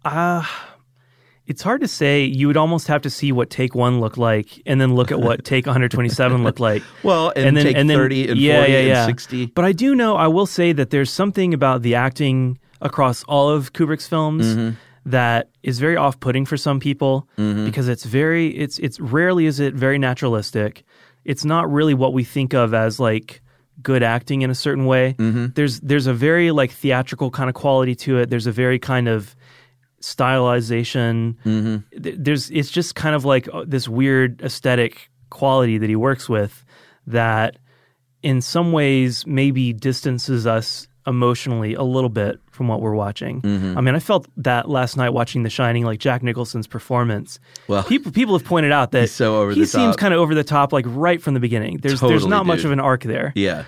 It's hard to say. You would almost have to see what take 1 looked like and then look at what take 127 looked like.
Well, and then take 30 and 40 and 60.
But I will say that there's something about the acting across all of Kubrick's films that is very off-putting for some people, because it's rarely is it very naturalistic. It's not really what we think of as like good acting in a certain way. There's a very like theatrical kind of quality to it. There's a very kind of stylization. It's just kind of like this weird aesthetic quality that he works with that in some ways maybe distances us emotionally a little bit from what we're watching. I mean, I felt that last night watching The Shining, like Jack Nicholson's performance. Well, people have pointed out that he seems kind of over the top, like right from the beginning. There's not much of an arc there.
Yeah.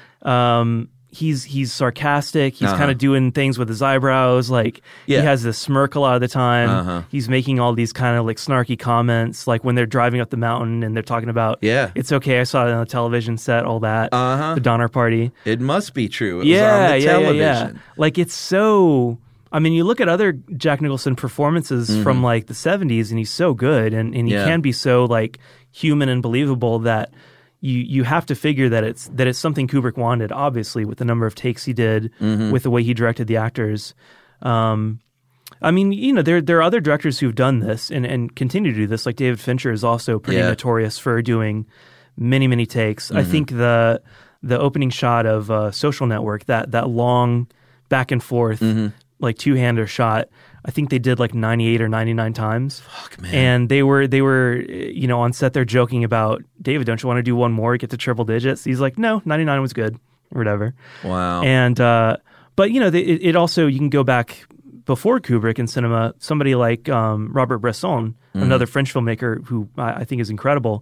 He's sarcastic. He's kind of doing things with his eyebrows. Like he has this smirk a lot of the time. He's making all these kind of like snarky comments, like when they're driving up the mountain and they're talking about, it's okay, I saw it on the television set, all that, the Donner Party.
It must be true. It was on the television. Yeah.
Like it's so... I mean, you look at other Jack Nicholson performances from like the 70s and he's so good and he can be so like human and believable that you have to figure that it's something Kubrick wanted, obviously, with the number of takes he did, with the way he directed the actors. I mean, there are other directors who've done this and continue to do this. Like David Fincher is also pretty notorious for doing many, many takes. I think the opening shot of Social Network, that long back and forth, like two-hander shot, I think they did like 98 or 99 times.
Fuck, man.
And they were, on set they're joking about, David, don't you want to do one more, get to triple digits? He's like, no, 99 was good, or whatever.
Wow.
And, but it also, you can go back before Kubrick in cinema, somebody like Robert Bresson, another French filmmaker who I think is incredible.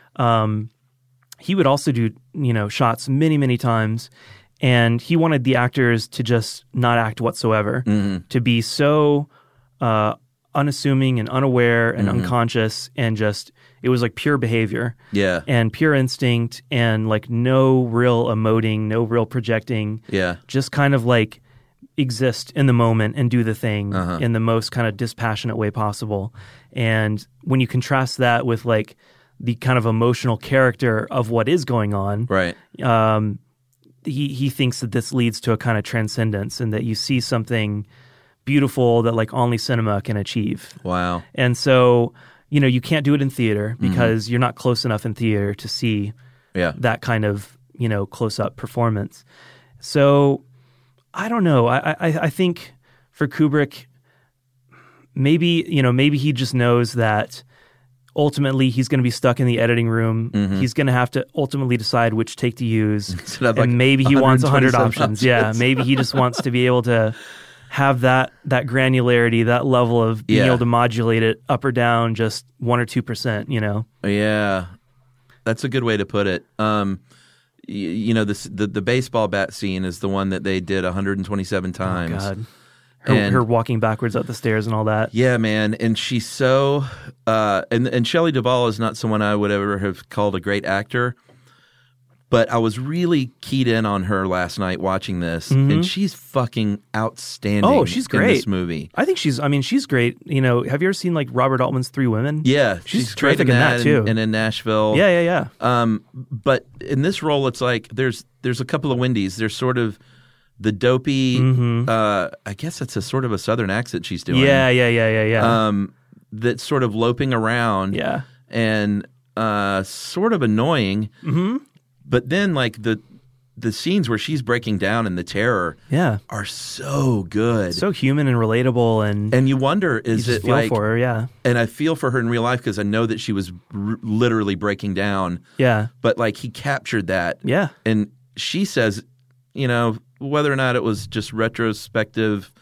He would also do, shots many, many times. And he wanted the actors to just not act whatsoever, to be so unassuming and unaware and unconscious, and just, it was like pure behavior.
Yeah.
And pure instinct, and like no real emoting, no real projecting.
Yeah.
Just kind of like exist in the moment and do the thing in the most kind of dispassionate way possible. And when you contrast that with like the kind of emotional character of what is going on,
right?
He thinks that this leads to a kind of transcendence, and that you see something beautiful that like only cinema can achieve.
Wow.
And so, you can't do it in theater because you're not close enough in theater to see that kind of, close-up performance. So I don't know. I think for Kubrick, maybe he just knows that ultimately he's going to be stuck in the editing room. He's going to have to ultimately decide which take to use. And maybe he wants 100 options. Yeah, maybe he just wants to be able to have that granularity, that level of being able to modulate it up or down just 1 or 2%,
Yeah, that's a good way to put it. The baseball bat scene is the one that they did 127 times.
Oh, God. her walking backwards up the stairs and all that.
Yeah, man. And she's so and Shelley Duvall is not someone I would ever have called a great actor. But I was really keyed in on her last night watching this, and she's fucking outstanding.
Oh, she's great
in this movie.
I think she's great. You know, have you ever seen like Robert Altman's Three Women?
Yeah,
she's
great
terrific in that too.
And in Nashville.
Yeah.
But in this role, it's like there's a couple of Wendy's. There's sort of the dopey. I guess it's a sort of a Southern accent she's doing.
Yeah.
That's sort of loping around.
Yeah.
And sort of annoying. But then, like the scenes where she's breaking down in the terror, are so good,
so human and relatable, and
you wonder, is
you
it
feel
like
for her, yeah?
And I feel for her in real life because I know that she was literally breaking down, But like he captured that, And she says, you know, whether or not it was just retrospective,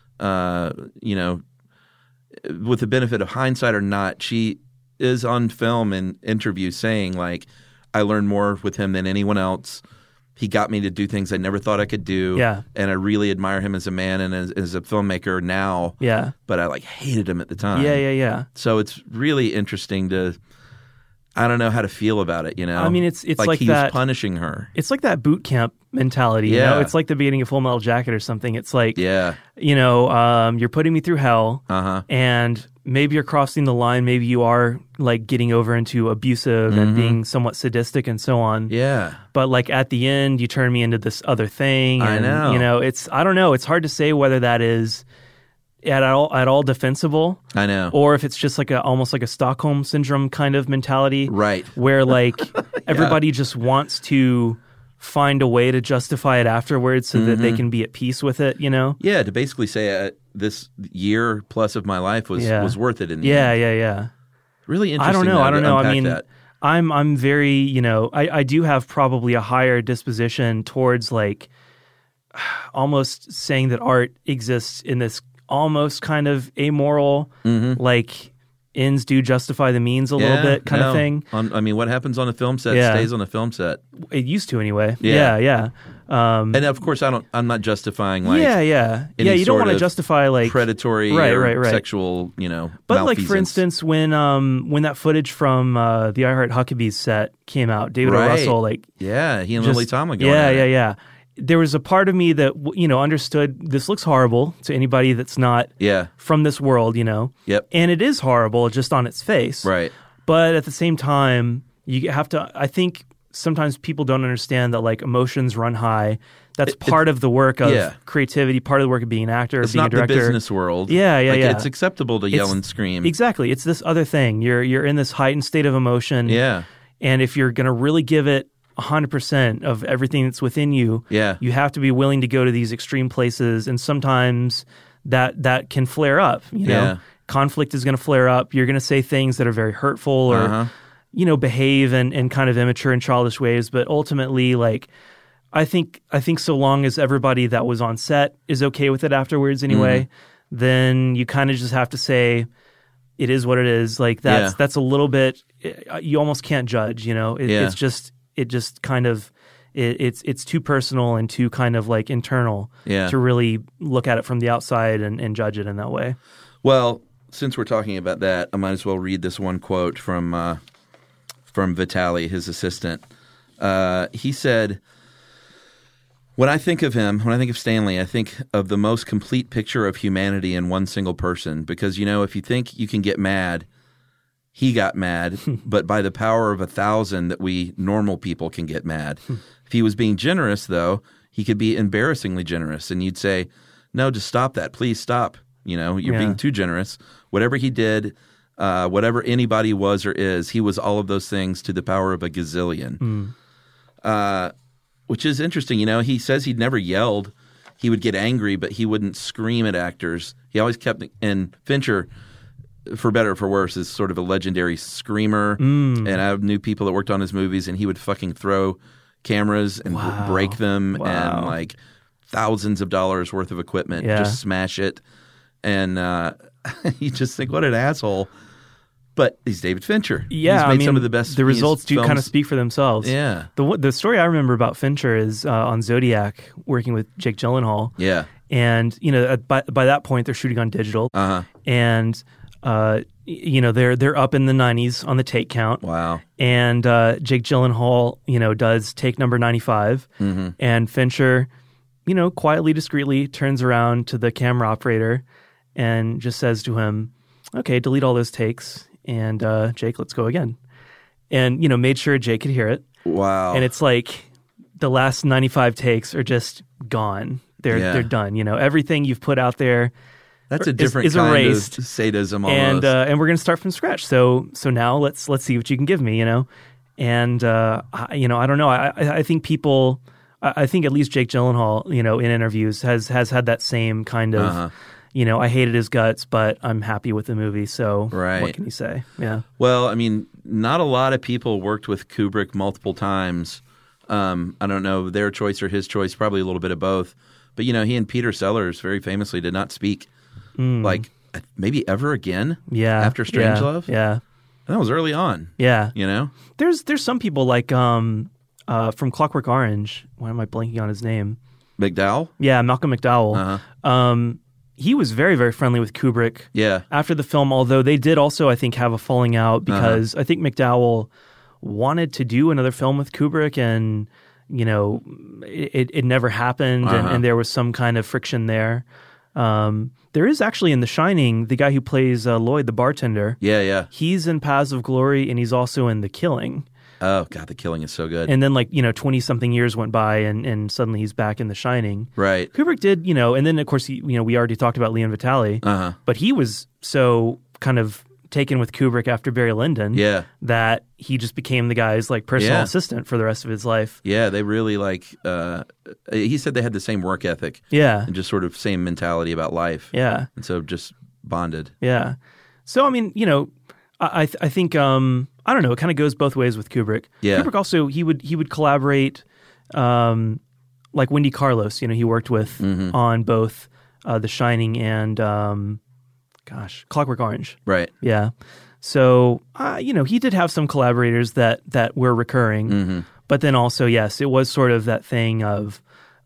you know, with the benefit of hindsight or not, she is on film and interviews saying like, I learned more with him than anyone else. He got me to do things I never thought I could do.
Yeah.
And I really admire him as a man and as a filmmaker now.
Yeah.
But I like hated him at the time.
Yeah.
So it's really interesting I don't know how to feel about it, you know?
I mean, it's like
he
that,
was punishing her.
It's like that boot camp mentality, you know? It's like the beginning of Full Metal Jacket or something. It's like, you know, you're putting me through hell, and maybe you're crossing the line. Maybe you are like getting over into abusive and being somewhat sadistic and so on.
Yeah.
But like at the end, you turn me into this other thing. And,
I know.
You know, I don't know. It's hard to say whether that is at all defensible.
I know.
Or if it's just like almost like a Stockholm syndrome kind of mentality.
Right.
Where like everybody just wants to find a way to justify it afterwards so that they can be at peace with it, you know?
Yeah, to basically say this year plus of my life was worth it in the end.
Yeah.
Really interesting.
I don't know. I mean,
that.
I'm very, you know, I do have probably a higher disposition towards like almost saying that art exists in this almost kind of amoral, like ends do justify the means a little bit kind of thing.
I mean, what happens on a film set stays on a film set.
It used to anyway. Yeah.
And of course, I'm not justifying like
you don't want to justify like
predatory or sexual, you know.
But like for instance, when that footage from the I Heart Huckabees set came out, David O. Russell, like
he and Lily Tomlin going
yeah. There was a part of me that, you know, understood this looks horrible to anybody that's not from this world, you know.
Yep.
And it is horrible just on its face.
Right.
But at the same time, you have to, I think sometimes people don't understand that like emotions run high. That's part of the work of creativity, part of the work of being an actor, being a director.
It's not the business world.
Yeah.
It's acceptable to yell and scream.
Exactly. It's this other thing. You're in this heightened state of emotion.
Yeah.
And if you're going to really give it 100% of everything that's within you, you have to be willing to go to these extreme places, and sometimes that can flare up. You know, conflict is going to flare up. You're going to say things that are very hurtful, or you know, behave in kind of immature and childish ways. But ultimately, like I think so long as everybody that was on set is okay with it afterwards, anyway, then you kind of just have to say it is what it is. Like that's a little bit. You almost can't judge. You know, it's just. It just kind of it's too personal and too kind of like internal to really look at it from the outside and judge it in that way.
Well, since we're talking about that, I might as well read this one quote from Vitaly, his assistant. He said, when I think of Stanley, I think of the most complete picture of humanity in one single person. Because, you know, if you think you can get mad, he got mad, but by the power of 1,000 that we normal people can get mad. If he was being generous, though, he could be embarrassingly generous. And you'd say, no, just stop that. Please stop. You know, you're being too generous. Whatever he did, whatever anybody was or is, he was all of those things to the power of a gazillion. Which is interesting. You know, he says he'd never yelled. He would get angry, but he wouldn't scream at actors. He always kept – and Fincher – for better or for worse, is sort of a legendary screamer. And I knew people that worked on his movies, and he would fucking throw cameras and break them and like thousands of dollars worth of equipment, just smash it. And you just think, what an asshole. But he's David Fincher.
Yeah,
he's made some of the best.
The results do
films.
kind of speak for themselves.
Yeah.
The story I remember about Fincher is on Zodiac, working with Jake Gyllenhaal.
Yeah.
And by that point they're shooting on digital, and they're up in the 90s on the take count.
Wow.
And Jake Gyllenhaal does take number 95, and Fincher quietly, discreetly turns around to the camera operator and just says to him, "Okay, delete all those takes, and Jake, let's go again." And made sure Jake could hear it.
Wow.
And it's like the last 95 takes are just gone. They're done. Everything you've put out there,
that's a different
is
kind
erased.
Of sadism almost.
And we're going to start from scratch. So now let's see what you can give me. And I don't know. I think people. I think at least Jake Gyllenhaal, in interviews has had that same kind of. I hated his guts, but I'm happy with the movie. So what can you say? Yeah.
Well, I mean, not a lot of people worked with Kubrick multiple times. I don't know their choice or his choice, probably a little bit of both. But, he and Peter Sellers very famously did not speak like maybe ever again after Strangelove.
Yeah.
And that was early on.
Yeah.
There's
some people like from Clockwork Orange. Why am I blanking on his name?
McDowell?
Yeah, Malcolm McDowell. He was very, very friendly with Kubrick after the film, although they did also, I think, have a falling out because I think McDowell wanted to do another film with Kubrick and, it never happened and there was some kind of friction there. There is actually in The Shining, the guy who plays Lloyd, the bartender.
Yeah.
He's in Paths of Glory and he's also in The Killing.
Oh, God, The Killing is so good.
And then 20-something years went by and suddenly he's back in The Shining.
Right.
Kubrick did, and then of course, we already talked about Leon Vitali. But he was so kind of taken with Kubrick after Barry Lyndon that he just became the guy's personal assistant for the rest of his life.
Yeah, they really he said they had the same work ethic.
Yeah.
And just sort of same mentality about life.
Yeah.
And so just bonded.
Yeah. So, I mean, I think, I don't know, it kind of goes both ways with Kubrick.
Yeah.
Kubrick also, he would collaborate, like Wendy Carlos, he worked with on both The Shining and, Clockwork Orange.
Right.
Yeah. So, he did have some collaborators that were recurring. But then also, yes, it was sort of that thing of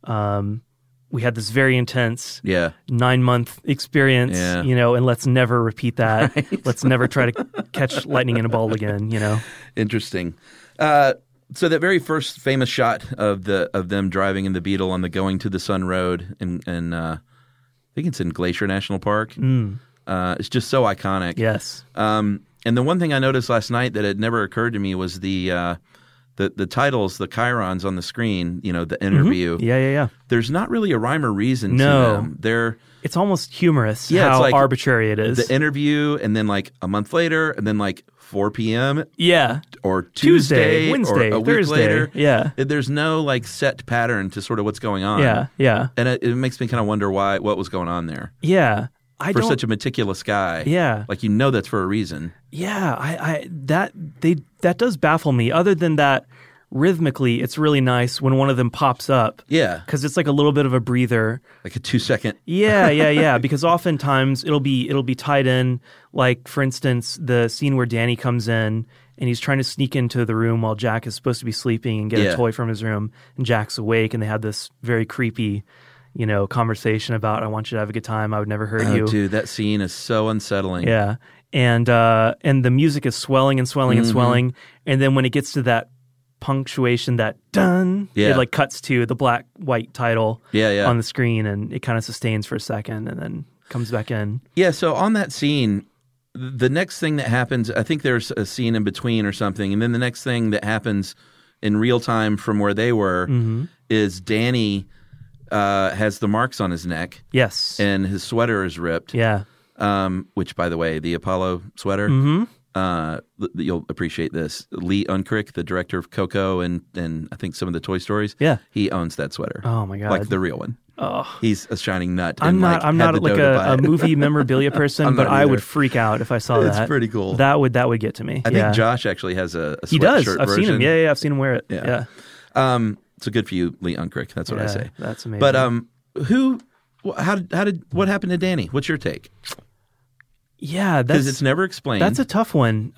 we had this very intense 9-month experience, and let's never repeat that. Right. Let's never try to catch lightning in a ball again,
Interesting. So that very first famous shot of them driving in the Beetle on the Going to the Sun Road in I think it's in Glacier National Park. It's just so iconic.
Yes.
And the one thing I noticed last night that had never occurred to me was the titles, the chyrons on the screen, the interview.
Yeah.
There's not really a rhyme or reason to them.
It's almost humorous how arbitrary it is.
The interview, and then a month later, and then 4 p.m.
Yeah.
Or Tuesday,
Wednesday,
or a week
Thursday.
later.
Yeah.
There's no set pattern to sort of what's going on.
Yeah.
And it makes me kind of wonder what was going on there.
Yeah.
For such a meticulous guy.
Yeah.
That's for a reason.
Yeah. That does baffle me. Other than that, rhythmically, it's really nice when one of them pops up.
Yeah.
Because it's a little bit of a breather.
Like a 2-second.
Yeah. Because oftentimes it'll be tied in. For instance, the scene where Danny comes in and he's trying to sneak into the room while Jack is supposed to be sleeping and get a toy from his room, and Jack's awake, and they have this very creepy conversation about, I want you to have a good time. I would never hurt you.
Dude, that scene is so unsettling.
Yeah. And the music is swelling and swelling and swelling. And then when it gets to that punctuation, that dun, it cuts to the black-white title on the screen, and it kind of sustains for a second and then comes back in.
Yeah, so on that scene, the next thing that happens, I think there's a scene in between or something, and then the next thing that happens in real time from where they were is Danny has the marks on his neck.
Yes.
And his sweater is ripped.
Yeah.
Which, by the way, the Apollo sweater, you'll appreciate this. Lee Unkrich, the director of Coco and I think some of the Toy Stories, he owns that sweater.
Oh, my God.
Like the real one.
Oh.
He's a shining nut.
I'm not a movie memorabilia person, but I would freak out if I saw that.
It's pretty cool.
That would get to me.
I think Josh actually has a sweatshirt
He does. I've
version.
seen him. Yeah, I've seen him wear it. Yeah.
So good for you, Lee Unkrich. That's what I say.
That's amazing.
But what happened to Danny? What's your take?
Yeah,
because it's never explained.
That's a tough one.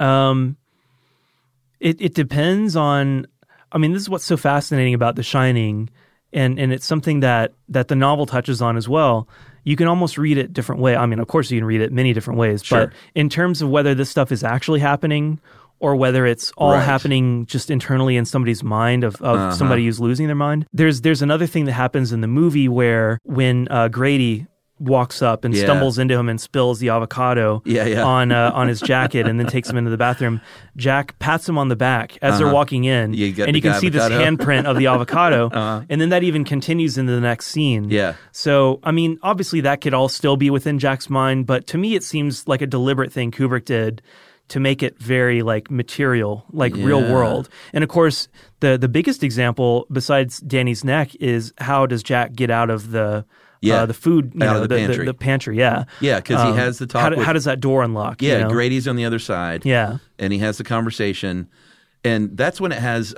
It depends on. I mean, this is what's so fascinating about The Shining and it's something that the novel touches on as well. You can almost read it different way. I mean, of course, you can read it many different ways.
Sure.
But in terms of whether this stuff is actually happening or whether it's all happening just internally in somebody's mind of somebody who's losing their mind, there's another thing that happens in the movie where when Grady walks up and stumbles into him and spills the avocado on his jacket and then takes him into the bathroom. Jack pats him on the back as they're walking in, and you can see this handprint of the avocado, and then that even continues into the next scene.
Yeah.
So, I mean, obviously that could all still be within Jack's mind, but to me it seems like a deliberate thing Kubrick did to make it very like material, like real world. And of course, the biggest example besides Danny's neck is how does Jack get out of the food,
out of the pantry.
The pantry, yeah.
Yeah, because he has the talk.
How does that door unlock?
Yeah,
you know?
Grady's on the other side.
Yeah.
And he has the conversation. And that's when it has,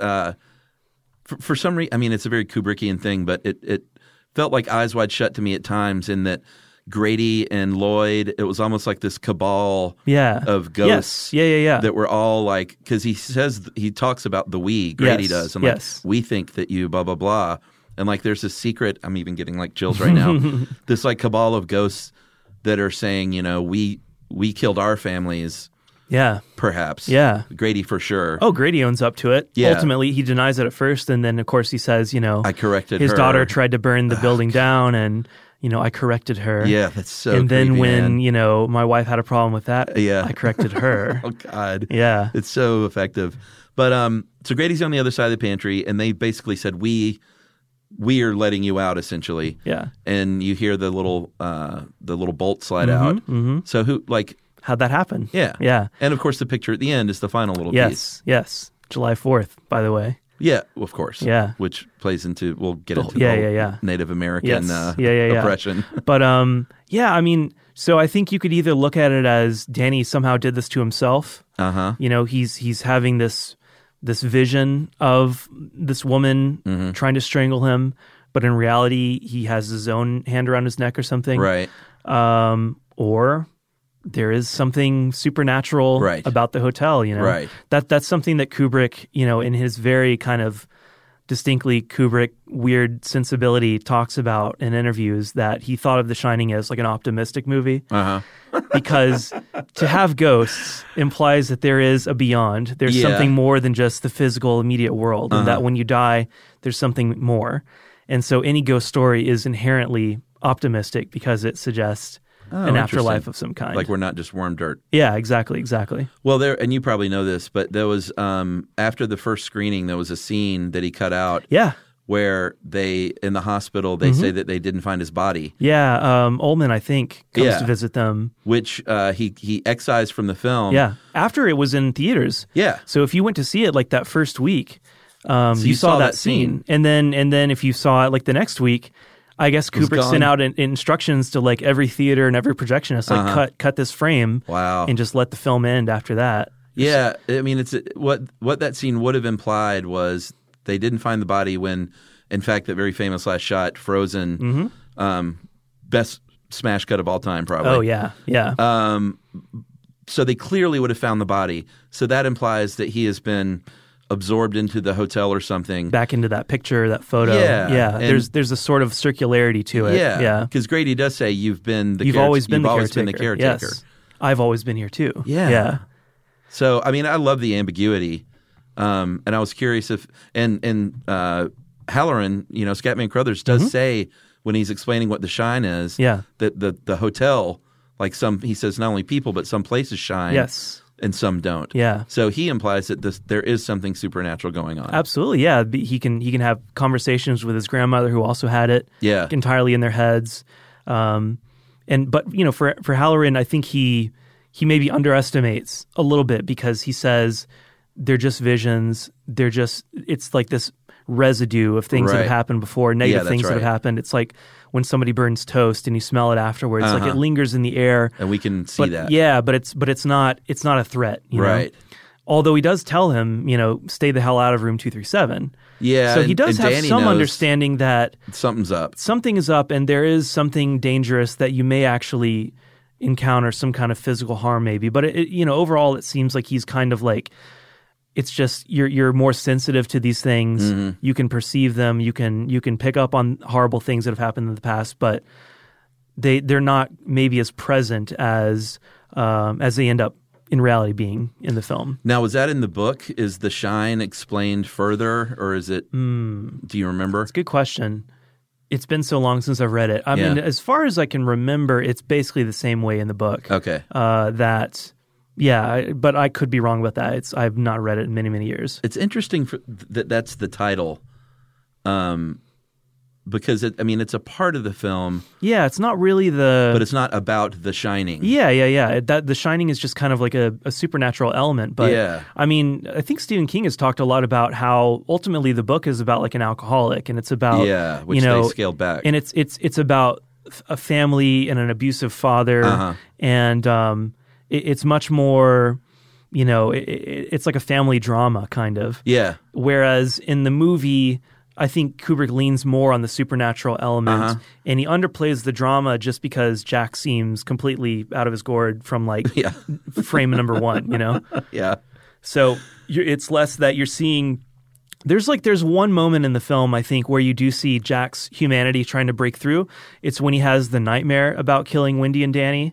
for some reason, I mean, it's a very Kubrickian thing, but it felt like Eyes Wide Shut to me at times in that Grady and Lloyd, it was almost like this cabal of ghosts.
Yes.
That were all like, because he talks about the we, Grady does. And like, we think that you blah, blah, blah. And like there's this secret, I'm even getting like chills right now, this like cabal of ghosts that are saying, you know, we killed our families.
Yeah.
Perhaps.
Yeah.
Grady for sure.
Oh, Grady owns up to it.
Yeah.
Ultimately, he denies it at first, and then of course he says, you know,
I corrected
his
her.
daughter tried to burn the building down, and you know, I corrected her.
Yeah, that's so
And then
creepy,
when,
man.
you know, my wife had a problem with that, I corrected her.
Oh God.
Yeah.
It's so effective. But so Grady's on the other side of the pantry, and they basically said, we are letting you out, essentially.
Yeah.
And you hear the little bolt slide out.
Mm-hmm.
So
How'd that happen?
Yeah.
Yeah.
And of course the picture at the end is the final little piece.
Yes. July 4th, by the way.
Yeah, of course.
Yeah.
Which plays into, we'll get into Native American oppression.
But I mean, so I think you could either look at it as Danny somehow did this to himself. You know, he's having this vision of this woman trying to strangle him, but in reality he has his own hand around his neck or something.
Right.
Or there is something supernatural about the hotel, you know.
Right.
That's something that Kubrick, you know, in his very kind of distinctly Kubrick weird sensibility talks about in interviews, that he thought of The Shining as like an optimistic movie. Because to have ghosts implies that there is a beyond. There's something more than just the physical immediate world, and that when you die, there's something more. And so any ghost story is inherently optimistic because it suggests an afterlife of some kind.
Like we're not just worm dirt.
Yeah, exactly.
Well, and you probably know this, but there was, after the first screening, there was a scene that he cut out.
Yeah.
Where in the hospital, they say that they didn't find his body.
Yeah, Ullman, I think, comes to visit them.
Which he excised from the film.
Yeah, after it was in theaters.
Yeah.
So if you went to see it like that first week, you saw that scene. And then if you saw it like the next week, I guess Kubrick sent out instructions to like every theater and every projectionist, like cut this frame, and just let the film end after that.
Yeah, I mean, it's what that scene would have implied was they didn't find the body when, in fact, that very famous last shot, Frozen, best smash cut of all time, probably.
Oh yeah.
So they clearly would have found the body. So that implies that he has been absorbed into the hotel or something.
Back into that picture, that photo. Yeah. There's a sort of circularity to it. Yeah.
Because Grady does say you've
always been the
caretaker.
Yes. I've always been here too.
Yeah. So I mean, I love the ambiguity, and I was curious if and Halloran, you know, Scatman Crothers does say when he's explaining what the shine is, that the hotel, like he says not only people but some places shine.
Yes.
And some don't.
Yeah.
So he implies that there is something supernatural going on.
Absolutely. Yeah. He can have conversations with his grandmother who also had it.
Yeah.
Entirely in their heads. But you know, for Halloran, I think he maybe underestimates a little bit because he says they're just visions. It's like this residue of things that have happened before, negative things that have happened. It's like when somebody burns toast and you smell it afterwards, like it lingers in the air,
and we can see that.
Yeah, but it's not a threat, you know? Although he does tell him, you know, stay the hell out of room 237.
Yeah,
so he does have
Danny
some
knows
understanding that
something's up.
Something is up, and there is something dangerous that you may actually encounter some kind of physical harm, maybe. But it, you know, overall, it seems like he's kind of like It's just you're more sensitive to these things. You can perceive them. You can pick up on horrible things that have happened in the past, but they're not maybe as present as they end up in reality being in the film.
Now, was that in the book? Is the shine explained further, or is it? Do you remember?
It's a good question. It's been so long since I've read it. I mean, as far as I can remember, it's basically the same way in the book.
Okay.
But I could be wrong about that. I've not read it in many, many years.
It's interesting that that's the title, because it's a part of the film.
Yeah, it's not really
but it's not about The Shining.
Yeah. The Shining is just kind of like a supernatural element. But
yeah.
I mean, I think Stephen King has talked a lot about how ultimately the book is about like an alcoholic, and it's about
which they scaled back,
and it's about a family and an abusive father, and it's much more, it's like a family drama kind of.
Yeah.
Whereas in the movie, I think Kubrick leans more on the supernatural element, and he underplays the drama just because Jack seems completely out of his gourd from like frame number one,
Yeah.
So it's less that you're seeing. There's one moment in the film, I think, where you do see Jack's humanity trying to break through. It's when he has the nightmare about killing Wendy and Danny,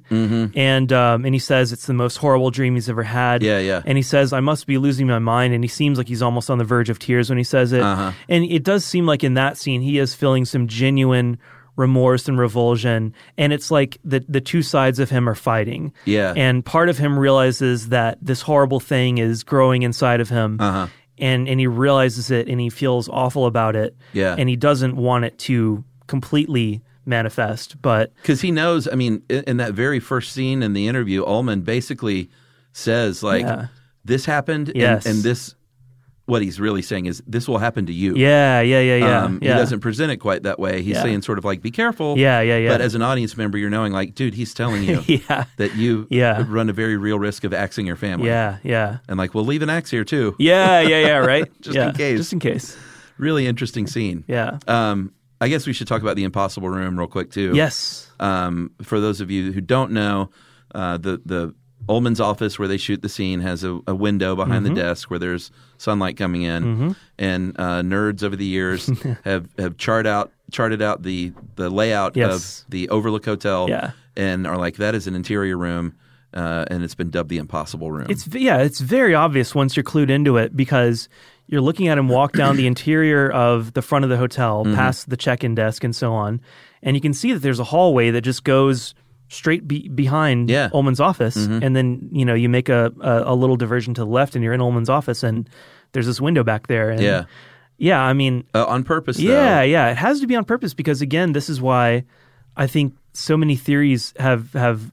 and he says it's the most horrible dream he's ever had.
Yeah.
And he says, "I must be losing my mind," and he seems like he's almost on the verge of tears when he says it. And it does seem like in that scene he is feeling some genuine remorse and revulsion, and it's like the two sides of him are fighting.
Yeah.
And part of him realizes that this horrible thing is growing inside of him. And he realizes it, and he feels awful about it.
Yeah.
And he doesn't want it to completely manifest, but
because he knows. I mean, in that very first scene in the interview, Ullman basically says like, "This happened, and this." What he's really saying is, "This will happen to you."
Yeah.
He doesn't present it quite that way. He's saying sort of like, "Be careful."
Yeah.
But as an audience member, you're knowing like, dude, he's telling you that you run a very real risk of axing your family.
Yeah.
And like, we'll leave an axe here too.
Yeah. Right.
Just in case. Really interesting scene.
Yeah.
I guess we should talk about the Impossible Room real quick too.
Yes.
For those of you who don't know, the Ullman's office where they shoot the scene has a window behind the desk where there's sunlight coming in, and nerds over the years have charted out the layout of the Overlook Hotel, and are like, that is an interior room, and it's been dubbed the Impossible Room.
It's very obvious once you're clued into it, because you're looking at him walk down the interior of the front of the hotel, past the check-in desk and so on, and you can see that there's a hallway that just goes straight behind Ullman's office, and then you make a little diversion to the left, and you're in Ullman's office, and there's this window back there. And I mean,
on purpose.
Yeah, it has to be on purpose, because again, this is why I think so many theories have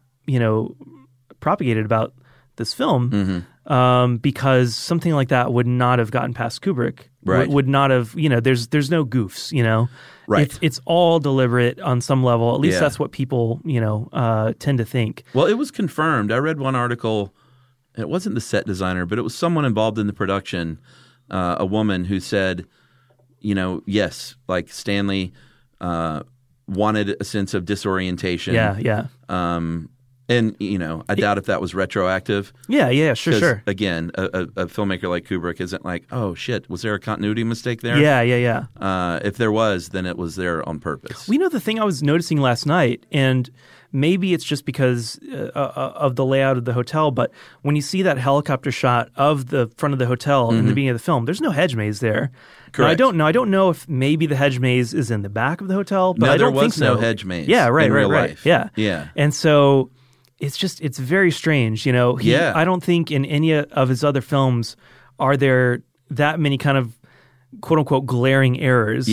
propagated about this film, because something like that would not have gotten past Kubrick.
Right.
Would not have. There's no goofs.
Right.
It's all deliberate on some level. At least that's what people, tend to think.
Well, it was confirmed. I read one article. It wasn't the set designer, but it was someone involved in the production, a woman who said, yes, like Stanley wanted a sense of disorientation.
Yeah.
And, I doubt if that was retroactive.
Yeah, sure.
Again, a filmmaker like Kubrick isn't like, oh, shit, was there a continuity mistake there?
Yeah.
If there was, then it was there on purpose.
The thing I was noticing last night, and maybe it's just because of the layout of the hotel, but when you see that helicopter shot of the front of the hotel in the beginning of the film, there's no hedge maze there.
Correct.
I don't know if maybe the hedge maze is in the back of the hotel, but I don't think so.
There was no hedge maze.
Yeah, right,
in real
right.
life.
Yeah. And so it's very strange. I don't think in any of his other films are there that many kind of quote unquote glaring errors.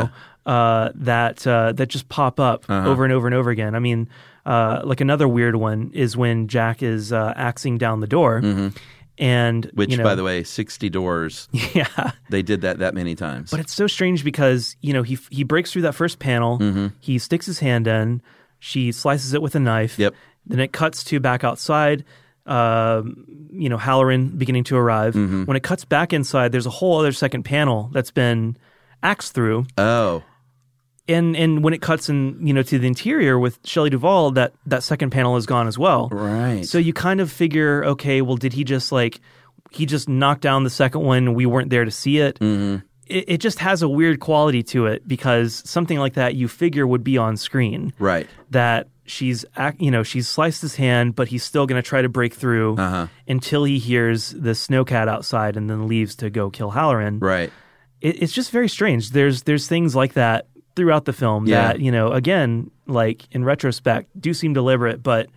That just pop up over and over and over again. I mean, like another weird one is when Jack is axing down the door, and
which, by the way, 60 doors.
Yeah,
they did that many times.
But it's so strange because he breaks through that first panel. He sticks his hand in. She slices it with a knife.
Yep.
Then it cuts to back outside. Halloran beginning to arrive. When it cuts back inside, there's a whole other second panel that's been axed through.
Oh.
And when it cuts in, to the interior with Shelley Duvall, that second panel is gone as well.
Right.
So you kind of figure, okay, well, did he just he just knocked down the second one. We weren't there to see it.
Mm-hmm.
It just has a weird quality to it because something like that you figure would be on screen.
Right.
That she's sliced his hand, but he's still going to try to break through until he hears the snowcat outside and then leaves to go kill Halloran.
Right.
It's just very strange. There's things like that throughout the film that, again, like in retrospect, do seem deliberate, but,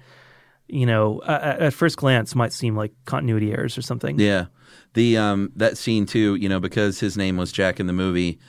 at first glance might seem like continuity errors or something.
Yeah. The that scene too, because his name was Jack in the movie,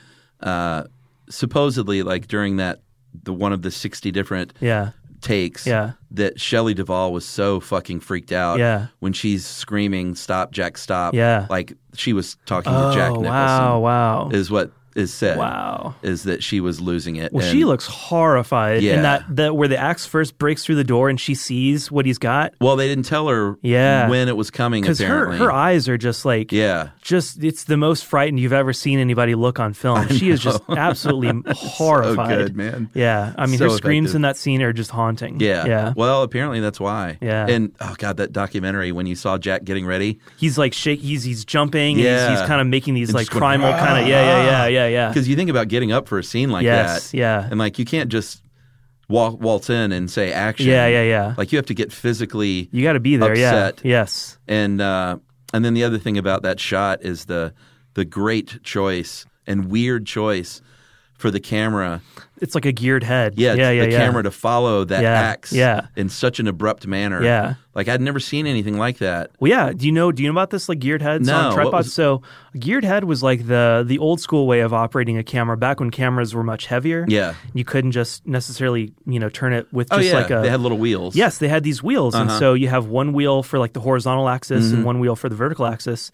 supposedly like during one of the 60 different takes, that Shelley Duvall was so fucking freaked out when she's screaming, "Stop, Jack, stop!" Like she was talking to Jack Nicholson.
Wow!
Is what is said.
Wow.
Is that she was losing it.
Well, she looks horrified.
Yeah.
And that where the axe first breaks through the door and she sees what he's got.
Well, they didn't tell her when it was coming, apparently.
Because her eyes are just like, it's the most frightened you've ever seen anybody look on film. She is just absolutely horrified.
So good, man.
Yeah. I mean,
So
her screams
effective.
in that scene are just haunting.
Yeah. Well, apparently that's why.
Yeah.
And, oh, God, that documentary, when you saw Jack getting ready.
He's like he's jumping.
Yeah.
And he's kind of making these
And
like
just going,
primal kind of, yeah.
Because you think about getting up for a scene like that.
Yeah.
And like you can't just waltz in and say action.
Yeah.
Like you have to get physically
You got to be there,
upset.
Yes.
And then the other thing about that shot is the great choice and weird choice for the camera.
It's like a geared head.
The camera to follow that axe
Yeah.
in such an abrupt manner.
Yeah.
Like I'd never seen anything like that.
Well, yeah. Do you know about this like geared heads on tripods? So a geared head was like the old school way of operating a camera back when cameras were much heavier.
Yeah.
You couldn't just necessarily, turn it with just
they had little wheels.
Yes, they had these wheels. And so you have one wheel for like the horizontal axis and one wheel for the vertical axis.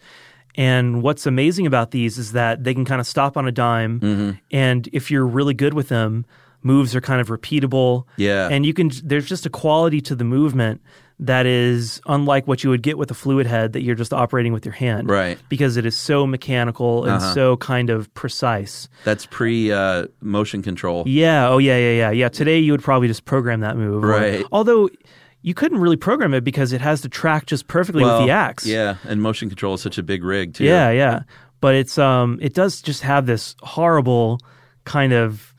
And what's amazing about these is that they can kind of stop on a dime. And if you're really good with them, moves are kind of repeatable.
Yeah.
And there's just a quality to the movement that is unlike what you would get with a fluid head that you're just operating with your hand.
Right.
Because it is so mechanical and so kind of precise.
That's pre-motion control.
Yeah. Oh, yeah. Yeah. Today you would probably just program that move.
Right.
Although you couldn't really program it because it has to track just perfectly with the axe.
Yeah, and motion control is such a big rig too.
Yeah. But it's it does just have this horrible kind of,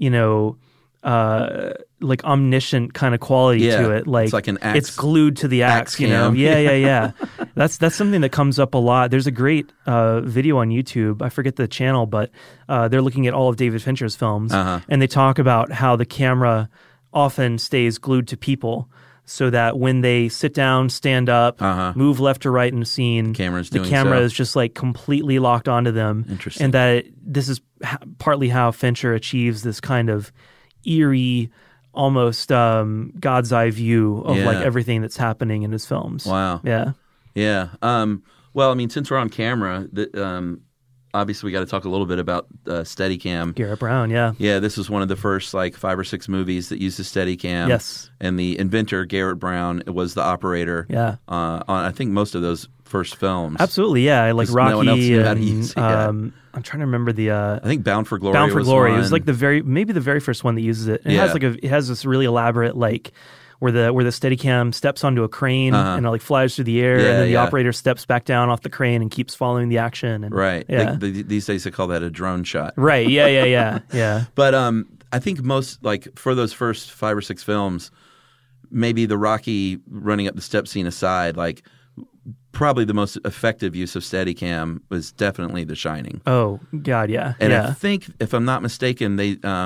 like omniscient kind of quality to it. Like
it's like an axe.
It's glued to the axe,
cam.
Yeah. That's something that comes up a lot. There's a great video on YouTube. I forget the channel, but they're looking at all of David Fincher's films, and they talk about how the camera often stays glued to people. So that when they sit down, stand up, move left to right in a scene, the camera is just like completely locked onto them.
Interesting.
And that this is partly how Fincher achieves this kind of eerie, almost God's eye view of like everything that's happening in his films.
Wow.
Yeah.
Well, I mean, since we're on camera, obviously we got to talk a little bit about Steadicam.
Garrett Brown, yeah.
Yeah, this was one of the first like 5 or 6 movies that used the Steadicam.
Yes.
And the inventor, Garrett Brown, was the operator.
Yeah.
On I think most of those first films.
Absolutely, yeah. Like Rocky.
No one else knew how to use it.
I'm trying to remember the.
I think Bound for Glory.
Bound for Glory.
One.
It was like maybe the very first one that uses it. And it has this really elaborate like. Where the Steadicam steps onto a crane and it like flies through the air, and then the operator steps back down off the crane and keeps following the action. And,
right.
Yeah.
These days they call that a drone shot.
Right. Yeah.
But I think most like for those first 5 or 6 films, maybe the Rocky running up the step scene aside, like probably the most effective use of Steadicam was definitely The Shining.
Oh God, yeah.
And I think if I'm not mistaken,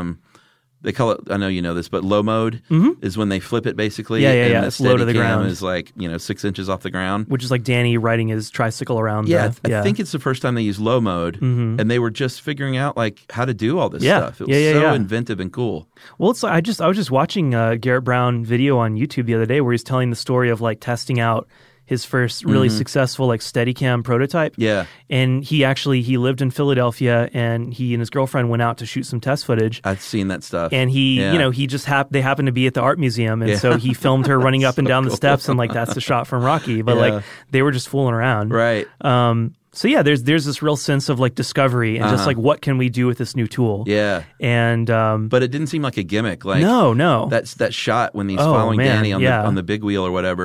they call it, I know you know this, but low mode is when they flip it basically.
Yeah.
And
It's low to the ground.
is like, 6 inches off the ground.
Which is like Danny riding his tricycle around.
I think it's the first time they used low mode, and they were just figuring out like how to do all this stuff. It was so inventive and cool.
Well, I was just watching a Garrett Brown video on YouTube the other day where he's telling the story of like testing out his first really successful like Steadicam prototype.
Yeah.
And he lived in Philadelphia, and he and his girlfriend went out to shoot some test footage.
I've seen that stuff.
And he just they happened to be at the art museum, and so he filmed her running up and down the steps, and like that's the shot from Rocky. But like they were just fooling around.
Right.
So yeah, there's this real sense of like discovery and just like what can we do with this new tool?
Yeah.
And
but it didn't seem like a gimmick. Like
no.
That shot when he's following Danny on the big wheel or whatever.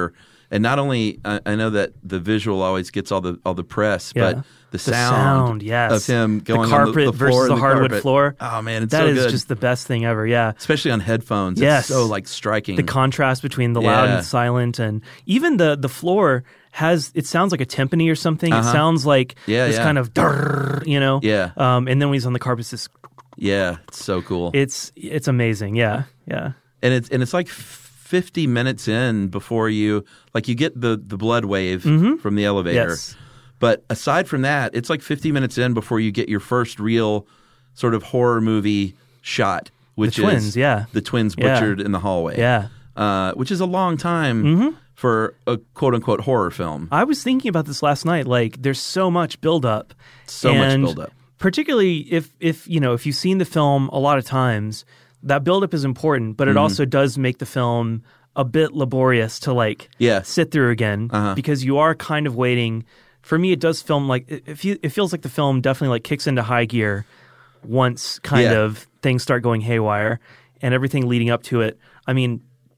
And not only I know that the visual always gets all the press,
Yeah.
but the
sound, yes.
of him going
the carpet
on the floor
versus the
and
hardwood
carpet.
floor.
Oh man, it's
that
so
is
good.
just the best thing ever. Yeah.
Especially on headphones.
Yes.
It's so like striking.
The contrast between the loud
Yeah.
and silent, and even the floor it sounds like a timpani or something. It sounds like this kind of durr,
Yeah.
and then when he's on the carpet, it's just,
Yeah, it's so cool.
it's amazing. Yeah.
And it's like 50 minutes in before you get the blood wave from the elevator.
Yes.
But aside from that, it's like 50 minutes in before you get your first real sort of horror movie shot, which
twins,
is
yeah.
the twins
Yeah.
butchered in the hallway.
Yeah.
Which is a long time for a quote unquote horror film.
I was thinking about this last night. Like, there's so much buildup.
So much buildup.
Particularly if you've seen the film a lot of times, that buildup is important, but it also does make the film a bit laborious to sit through again because you are kind of waiting. For me, it does film it feels like the film definitely kicks into high gear once kind of things start going haywire and everything leading up to it. I mean,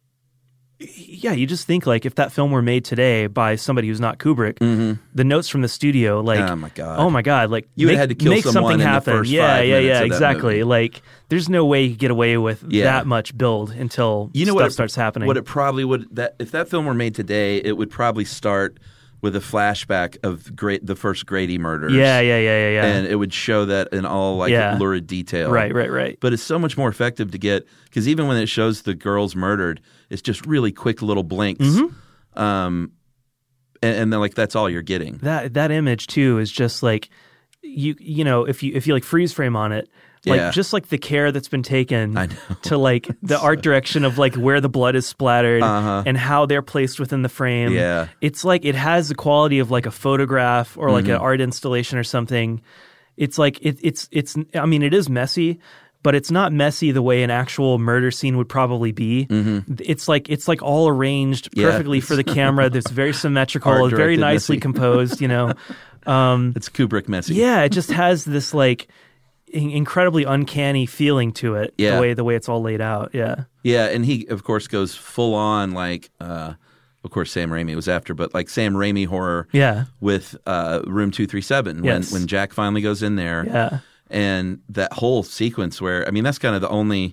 yeah, you just think if that film were made today by somebody who's not Kubrick, the notes from the studio, oh my god,
you would have had to kill
make
someone
something
in
happen.
the first
yeah,
5 minutes of that
exactly.
movie.
There's no way you could get away with that much build until stuff starts happening.
What it probably would if that film were made today, it would probably start with a flashback of the first Grady murders.
Yeah.
And it would show that in all lurid detail.
Right.
But it's so much more effective to get, because even when it shows the girls murdered, it's just really quick little blinks. And then that's all you're getting.
That image too is just you know if you freeze frame on it. Just the care that's been taken to the art direction of where the blood is splattered and how they're placed within the frame.
Yeah.
It's it has the quality of a photograph or an art installation or something. It's it's I mean, it is messy, but it's not messy the way an actual murder scene would probably be. It's all arranged perfectly for the camera. That's very symmetrical, very nicely
messy.
composed,
It's Kubrick messy.
Yeah, it just has this incredibly uncanny feeling to it.
Yeah.
The way it's all laid out. Yeah.
Yeah, and he of course goes full on of course Sam Raimi was after, but Sam Raimi horror.
Yeah.
With Room 237
Yes.
when Jack finally goes in there.
Yeah.
And that whole sequence where that's kind of the only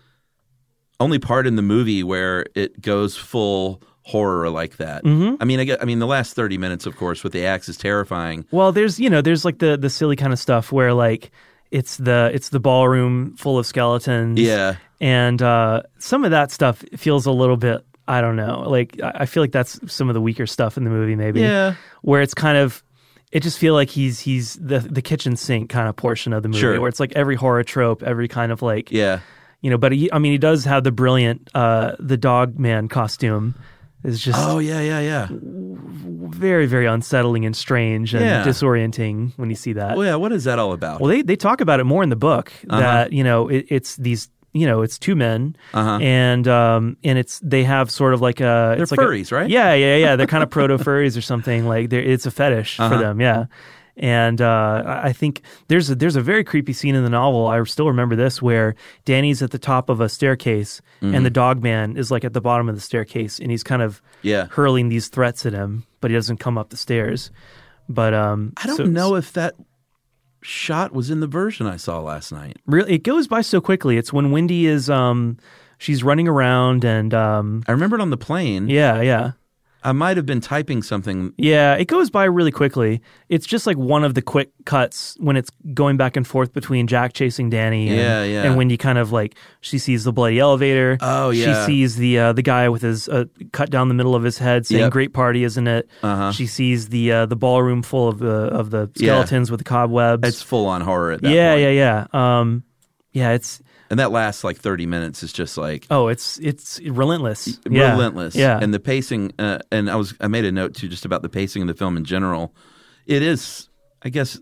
part in the movie where it goes full horror like that. I mean the last 30 minutes, of course, with the axe is terrifying.
Well, there's the silly kind of stuff where it's the ballroom full of skeletons.
Yeah.
And some of that stuff feels a little bit, I don't know. I feel that's some of the weaker stuff in the movie, maybe.
Yeah.
Where it's kind of, it just feel like he's the kitchen sink kind of portion of the movie,
Sure.
where it's every horror trope, every kind of
Yeah.
But he does have the brilliant the dog man costume is just
yeah.
very, very unsettling and strange and disorienting when you see that.
Well, yeah, what is that all about?
Well, they talk about it more in the book that it's these it's two men and they have sort of
they're furries, right?
Yeah. They're kind of proto furries or something. It's a fetish for them. Yeah. And I think there's a very creepy scene in the novel. I still remember this, where Danny's at the top of a staircase and the dog man is at the bottom of the staircase, and he's kind of hurling these threats at him, but he doesn't come up the stairs. But
I don't know if that shot was in the version I saw last night.
Really, it goes by so quickly. It's when Wendy is she's running around and
I remember it on the plane.
Yeah.
I might have been typing something.
Yeah, it goes by really quickly. It's just one of the quick cuts when it's going back and forth between Jack chasing Danny and Wendy kind of she sees the bloody elevator.
Oh, yeah.
She sees the guy with his cut down the middle of his head saying, "Great party, isn't it?" She sees the ballroom full of the skeletons with the cobwebs.
It's full on horror at that
point. Yeah, it's...
And that last 30 minutes is just
it's relentless.
Relentless.
Yeah.
And the pacing, and I made a note too just about the pacing of the film in general. It is, I guess,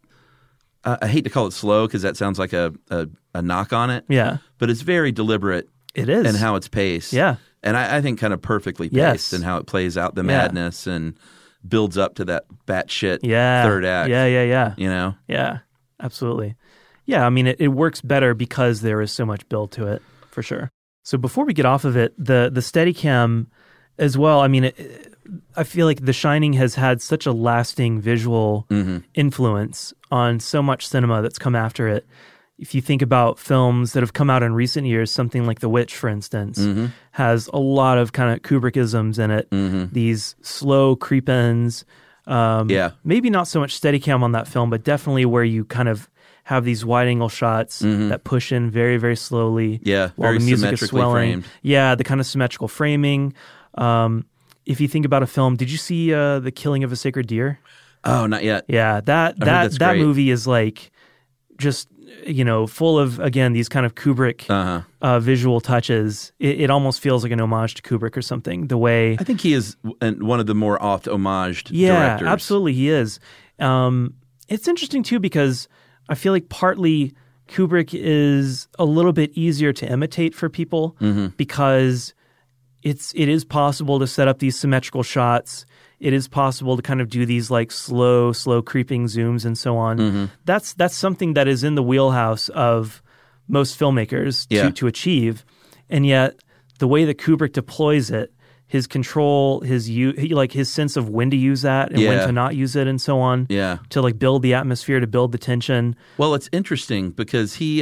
I hate to call it slow because that sounds like a knock on it.
Yeah.
But it's very deliberate.
It is.
And how it's paced.
Yeah.
And I think kind of perfectly paced and how it plays out the madness and builds up to that batshit third act.
Yeah.
Yeah,
absolutely. Yeah, I mean, it works better because there is so much build to it, for sure. So before we get off of it, the Steadicam as well, I mean, I feel like The Shining has had such a lasting visual influence on so much cinema that's come after it. If you think about films that have come out in recent years, something like The Witch, for instance, has a lot of kind of Kubrickisms in it. These slow creep-ins. Maybe not so much Steadicam on that film, but definitely where you kind of have these wide-angle shots that push in very, very slowly while the music is swelling.
Framed.
Yeah, the kind of symmetrical framing. If you think about a film, did you see The Killing of a Sacred Deer?
Oh, not yet.
Yeah, that
great.
movie is like just, full of, again, these kind of Kubrick visual touches. It almost feels like an homage to Kubrick or something, the way...
I think he is one of the more oft-homaged directors.
Yeah, absolutely, he is. It's interesting, too, because I feel like partly Kubrick is a little bit easier to imitate for people because it is possible to set up these symmetrical shots. It is possible to kind of do these like slow creeping zooms and so on. That's something that is in the wheelhouse of most filmmakers to achieve. And yet the way that Kubrick deploys it, his control, his sense of when to use that and when to not use it and so on to like build the atmosphere, to build the tension.
Well, it's interesting because he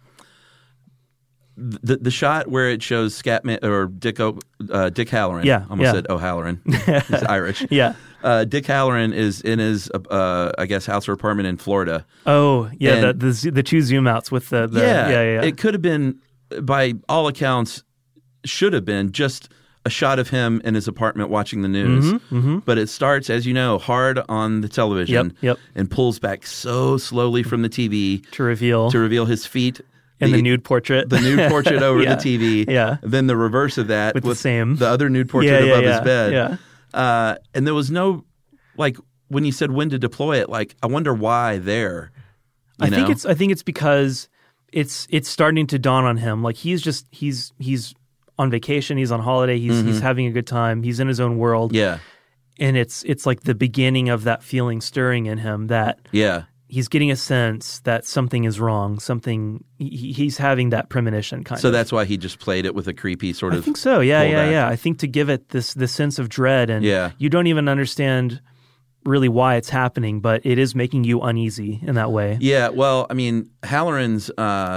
the shot where it shows Scatman or Dick Halloran. Almost said O'Halloran. He's Irish. Dick Halloran is in his I guess house or apartment in Florida.
Oh yeah, the two zoom outs with the
It could have been, by all accounts, should have been just a shot of him in his apartment watching the news. But it starts, as you know, hard on the television and pulls back so slowly from the TV
to reveal
his feet.
And the nude portrait.
The nude portrait over the TV. Then the reverse of that with the other nude portrait above his bed. And there was no, like, when you said when to deploy it, like, I wonder why there.
I think it's because it's starting to dawn on him. Like, he's on vacation, he's on holiday, he's having a good time, he's in his own world.
Yeah.
And it's like the beginning of that feeling stirring in him that he's getting a sense that something is wrong, he's having that premonition kind of.
So that's why he just played it with a creepy sort of...
I think so, yeah. I think to give it this sense of dread, and you don't even understand really why it's happening, but it is making you uneasy in that way.
Yeah, well, I mean, Halloran's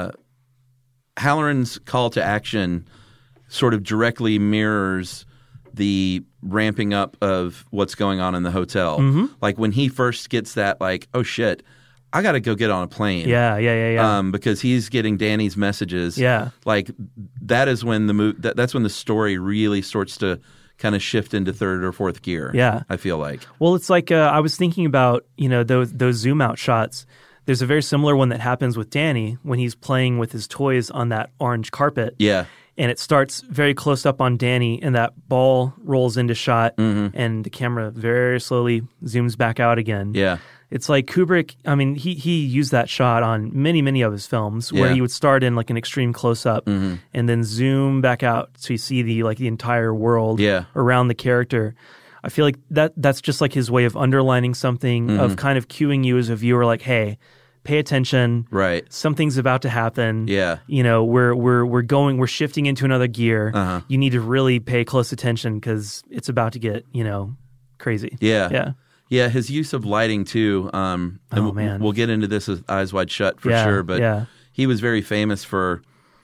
call to action sort of directly mirrors the ramping up of what's going on in the hotel. Like when he first gets that, like, oh shit, I got to go get on a plane.
Yeah.
Because he's getting Danny's messages.
Yeah.
Like that is when that's when the story really starts to kind of shift into third or fourth gear.
Yeah.
I feel like.
Well, it's like I was thinking about, those zoom out shots. There's a very similar one that happens with Danny when he's playing with his toys on that orange carpet.
Yeah.
And it starts very close up on Danny, and that ball rolls into shot, and the camera very slowly zooms back out again.
Yeah.
It's like Kubrick, I mean, he used that shot on many, many of his films where he would start in like an extreme close-up and then zoom back out so you see the entire world around the character. I feel like that's just like his way of underlining something, of kind of cueing you as a viewer, like, hey, pay attention.
Right.
Something's about to happen.
Yeah.
We're shifting into another gear. You need to really pay close attention because it's about to get, crazy.
Yeah.
Yeah.
Yeah. His use of lighting too. Man. We'll get into this as Eyes Wide Shut for sure. But he was very famous for,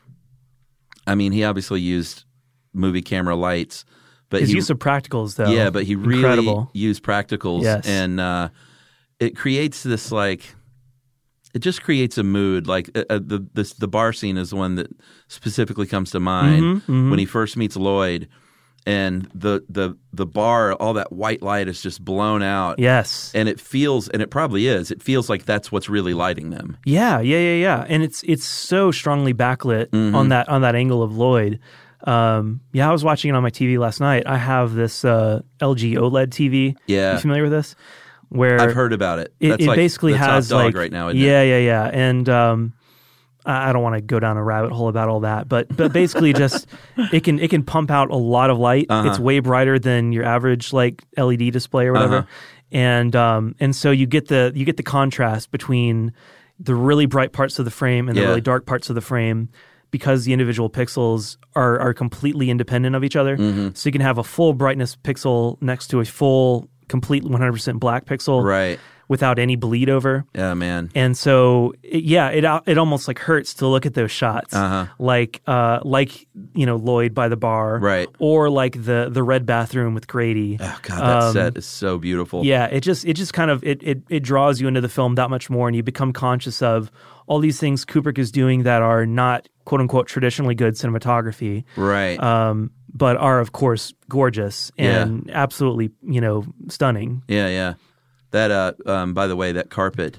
I mean, he obviously used movie camera lights. But
his use of practicals, though.
Yeah, but he really used practicals.
Yes.
And it creates this it just creates a mood. Like the bar scene is the one that specifically comes to mind when he first meets Lloyd, and the bar, all that white light is just blown out.
Yes,
and it feels, and it probably is. It feels like that's what's really lighting them.
Yeah, and it's so strongly backlit on that angle of Lloyd. I was watching it on my TV last night. I have this LG OLED TV.
Yeah,
you familiar with this? Where
I've heard about it.
It basically
the
has
top dog right now, isn't it?
Yeah. And I don't want to go down a rabbit hole about all that, but basically just it can pump out a lot of light. It's way brighter than your average like LED display or whatever. And so you get the contrast between the really bright parts of the frame and the really dark parts of the frame. because the individual pixels are completely independent of each other. So you can have a full brightness pixel next to a full, complete 100% black pixel.
Right.
Without any bleed over.
Yeah, man.
And so, it almost like hurts to look at those shots, like Lloyd by the bar,
right?
Or like the red bathroom with Grady.
Oh God, that set is so beautiful.
Yeah, it just kind of it draws you into the film that much more, and you become conscious of all these things Kubrick is doing that are not quote unquote traditionally good cinematography,
right?
But are of course gorgeous and absolutely stunning.
Yeah. That, by the way, that carpet,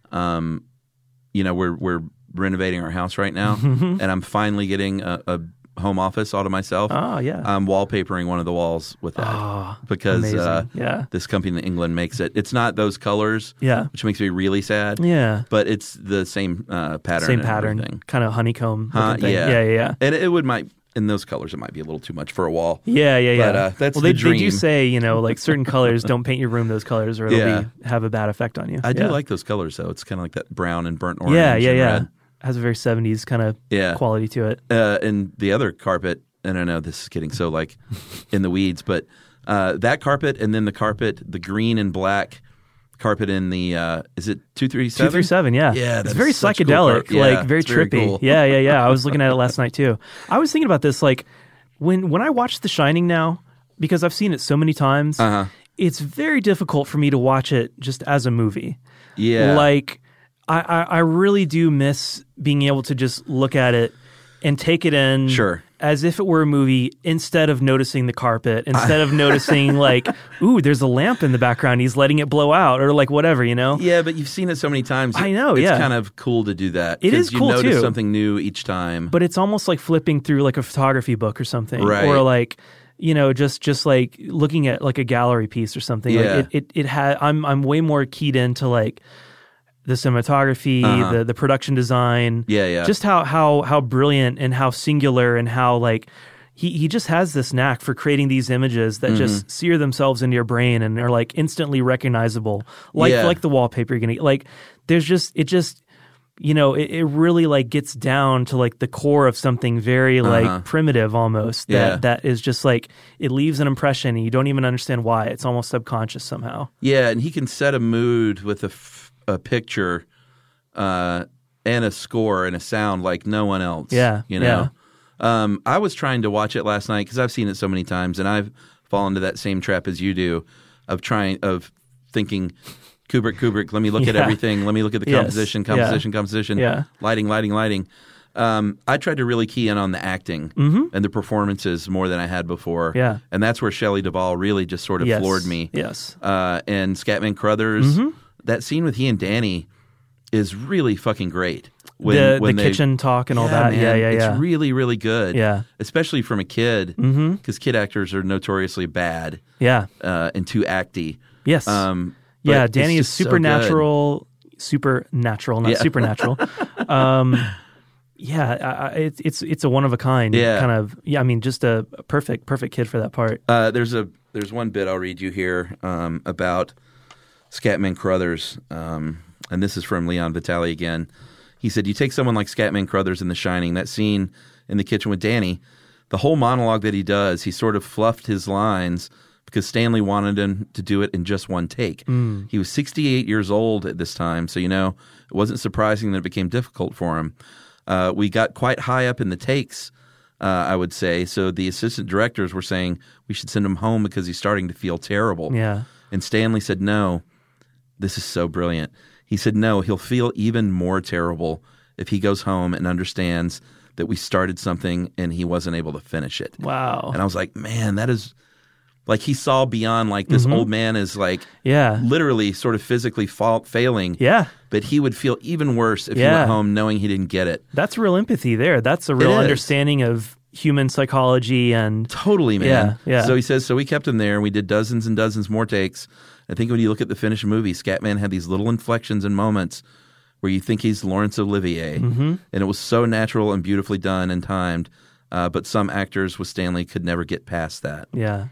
we're renovating our house right now, and I'm finally getting a home office all to myself.
Oh, yeah.
I'm wallpapering one of the walls with that because this company in England makes it. It's not those colors, which makes me really sad.
Yeah,
but it's the same pattern.
Same pattern, kind of honeycomb. Thing. Yeah.
And in those colors, it might be a little too much for a wall.
Yeah.
But that's the dream.
They do say, like certain colors, don't paint your room those colors or it'll have a bad effect on you.
I do like those colors, though. It's kind of like that brown and burnt orange.
Yeah.
Red.
Has a very 70s kind of quality to it.
And the other carpet, and I know this is getting so like in the weeds, but that carpet and then the carpet, the green and black carpet in the is it 237?
237, yeah.
Yeah,
it's very psychedelic,
cool
like very
very
trippy.
Cool.
Yeah. I was looking at it last night too. I was thinking about this, like when I watch The Shining now, because I've seen it so many times, it's very difficult for me to watch it just as a movie.
Yeah,
like I really do miss being able to just look at it and take it in as if it were a movie instead of noticing the carpet, instead of noticing like, ooh, there's a lamp in the background, he's letting it blow out or like whatever,
Yeah, but you've seen it so many times.
I know,
it's kind of cool to do that.
It is cool,
you notice
too.
something new each time.
But it's almost like flipping through like a photography book or something.
Right.
Or like, just like looking at like a gallery piece or something.
Yeah.
Like it had, I'm way more keyed into like the cinematography, the production design, just how brilliant and how singular and how like he just has this knack for creating these images that just sear themselves into your brain and are like instantly recognizable, like the wallpaper you're gonna like. There's just it really like gets down to like the core of something very like primitive almost that is just like it leaves an impression and you don't even understand why. It's almost subconscious somehow.
Yeah, and he can set a mood with a picture and a score and a sound like no one else.
Yeah.
I was trying to watch it last night because I've seen it so many times, and I've fallen into that same trap as you do of thinking Kubrick. Let me look at everything. Let me look at the composition. Lighting. I tried to really key in on the acting and the performances more than I had before.
Yeah.
And that's where Shelley Duvall really just sort of floored me.
Yes.
And Scatman Crothers. That scene with he and Danny is really fucking great.
When the kitchen talk and all that.
Man,
Yeah.
It's really, really good.
Yeah.
Especially from a kid, because kid actors are notoriously bad.
Yeah.
And too acty.
Yes. Danny is supernatural, not supernatural. It's a one of a kind. Kind of. Yeah. I mean, just a perfect kid for that part.
There's one bit I'll read you here about Scatman Crothers, and this is from Leon Vitali again. He said, "You take someone like Scatman Crothers in The Shining, that scene in the kitchen with Danny, the whole monologue that he does, he sort of fluffed his lines because Stanley wanted him to do it in just one take. He was 68 years old at this time, so it wasn't surprising that it became difficult for him. We got quite high up in the takes, I would say, so the assistant directors were saying we should send him home because he's starting to feel terrible.
Yeah.
And Stanley said, no, this is so brilliant. He said, no, he'll feel even more terrible if he goes home and understands that we started something and he wasn't able to finish it."
Wow.
And I was like, man, that is like he saw beyond like this old man is like literally sort of physically failing.
Yeah.
But he would feel even worse if he went home knowing he didn't get it.
That's real empathy there. That's a real understanding of human psychology and
totally, man.
Yeah.
So he says, so we kept him there and we did dozens and dozens more takes. I think when you look at the finished movie, Scatman had these little inflections and moments where you think he's Laurence Olivier. And it was so natural and beautifully done and timed. But some actors with Stanley could never get past that.
Yeah.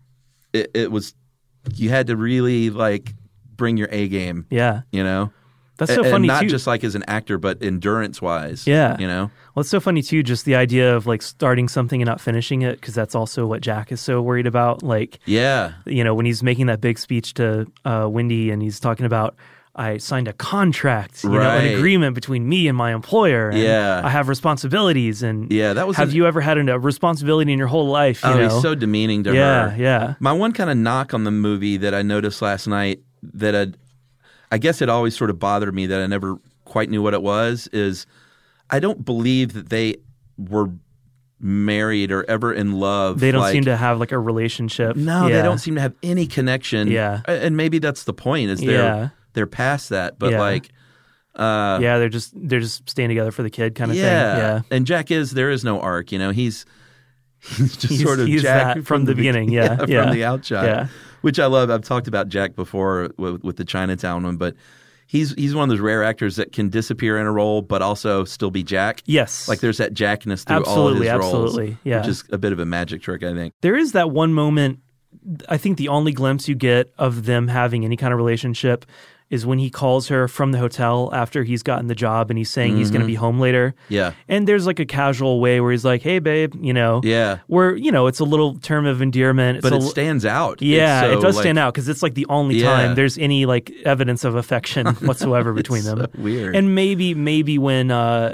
It was, you had to really like bring your A game.
Yeah. That's so
and
funny
not
too.
just like as an actor, but endurance wise.
Yeah.
you know.
Well, it's so funny too, just the idea of like starting something and not finishing it, because that's also what Jack is so worried about. Like,
Yeah,
when he's making that big speech to Wendy, and he's talking about, I signed a contract, an
Right.
agreement between me and my employer. And
Yeah.
I have responsibilities. And
yeah, that was.
have you ever had a responsibility in your whole life? You know?
He's so demeaning to
Yeah,
her.
yeah.
My one kind of knock on the movie that I noticed last night that I guess it always sort of bothered me that I never quite knew what it was, is I don't believe that they were married or ever in love.
They don't
like,
seem to have like a relationship.
No,
Yeah.
they don't seem to have any connection.
Yeah.
And maybe that's the point, is they're past that. But
Yeah.
like
Yeah, they're just staying together for the kid kind of thing. Yeah.
And Jack there is no arc, he's just sort of
he's
Jack
that from the beginning. Yeah,
from
yeah.
the outshot.
Yeah.
Which I love. I've talked about Jack before with the Chinatown one, but he's one of those rare actors that can disappear in a role but also still be Jack.
Yes.
Like there's that Jackness through all of his roles.
Absolutely. Yeah.
Which is a bit of a magic trick, I think.
There is that one moment, I think the only glimpse you get of them having any kind of relationship is when he calls her from the hotel after he's gotten the job and he's saying he's going to be home later.
Yeah.
And there's like a casual way where he's like, hey, babe,
Yeah.
where, it's a little term of endearment.
But it stands out.
Yeah,
It's so,
it does
like,
stand out because it's like the only
Yeah.
time there's any like evidence of affection whatsoever between them.
So weird.
And maybe when, no,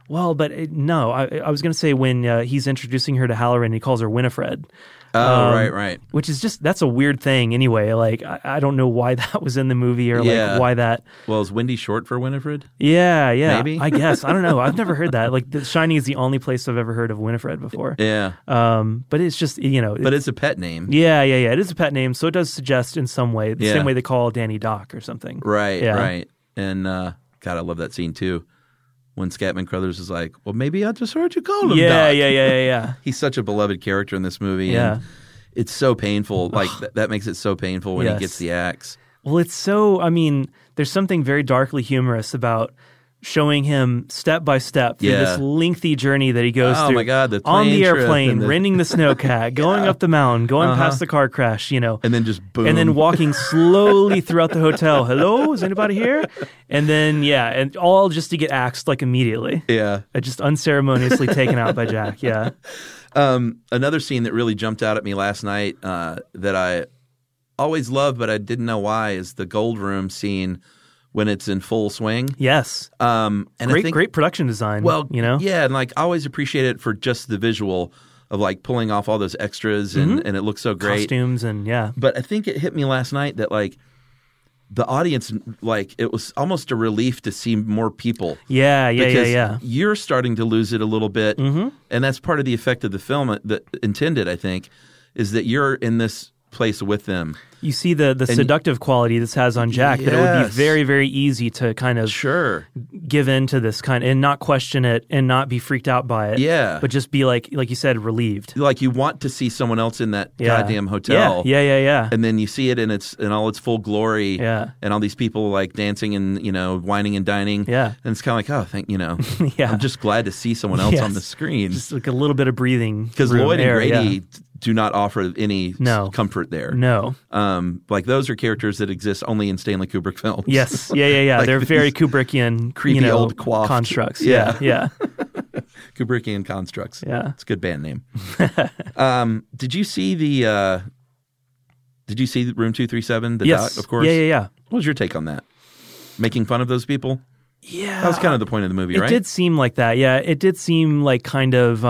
I was going to say when he's introducing her to Halloran, he calls her Winifred.
Oh, right.
Which is that's a weird thing anyway. Like, I don't know why that was in the movie or
Yeah.
like why that.
Well, is Wendy short for Winifred?
Yeah.
Maybe?
I guess. I don't know. I've never heard that. Like, The Shining is the only place I've ever heard of Winifred before.
Yeah.
But it's just,
But it's a pet name.
Yeah. It is a pet name, so it does suggest in some way, the
Yeah.
same way they call Danny Doc or something.
Right,
Yeah.
right. And God, I love that scene too. When Scatman Crothers is like, well, maybe I just heard you call him
Yeah,
Doc.
yeah.
He's such a beloved character in this movie.
Yeah.
And it's so painful. Like, that makes it so painful when he
Yes.
gets the axe.
Well, it's so, there's something very darkly humorous about showing him step by step through
Yeah.
this lengthy journey that he goes
Oh
through.
my God, the
on
plane
the
trip
airplane,
and the-
renting the snowcat, going up the mountain, going past the car crash,
And then just boom.
and then walking slowly throughout the hotel. Hello, is anybody here? And then, and all just to get axed like immediately.
Yeah.
Just unceremoniously taken out by Jack. Yeah.
Another scene that really jumped out at me last night that I always loved, but I didn't know why, is the Gold Room scene when it's in full swing.
Yes.
And
Great,
I think,
great production design.
Well,
Yeah.
and like I always appreciate it for just the visual of like pulling off all those extras and it looks so great.
Costumes and
But I think it hit me last night that like the audience, like it was almost a relief to see more people.
Yeah.
Because you're starting to lose it a little bit, and that's part of the effect of the film that intended, I think, is that you're in this place with them.
You see the seductive quality this has on Jack, that it would be
Yes.
very, very easy to kind of
Sure.
give in to this kind and not question it and not be freaked out by it.
Yeah.
But just be like you said, relieved.
Like you want to see someone else in that
Yeah.
goddamn hotel.
Yeah.
And then you see it in all its full glory.
Yeah.
And all these people like dancing and whining and dining.
Yeah.
And it's kind of like,
Yeah.
I'm just glad to see someone else
Yes.
on the screen.
Just like a little bit of breathing.
Because
room,
Lloyd and
air,
Grady
yeah.
do not offer any
No.
comfort there.
No.
Like those are characters that exist only in Stanley Kubrick films.
Yes. Yeah.
Like
They're very
these
Kubrickian,
creepy old coiffed-
constructs.
Yeah.
Yeah.
Kubrickian constructs.
Yeah.
It's a good band name. Did you see Room 237? The
Yes.
doc, of course.
Yeah.
What was your take on that? Making fun of those people?
Yeah.
That was kind of the point of the movie, right?
It did seem like that. Yeah, it did seem like kind of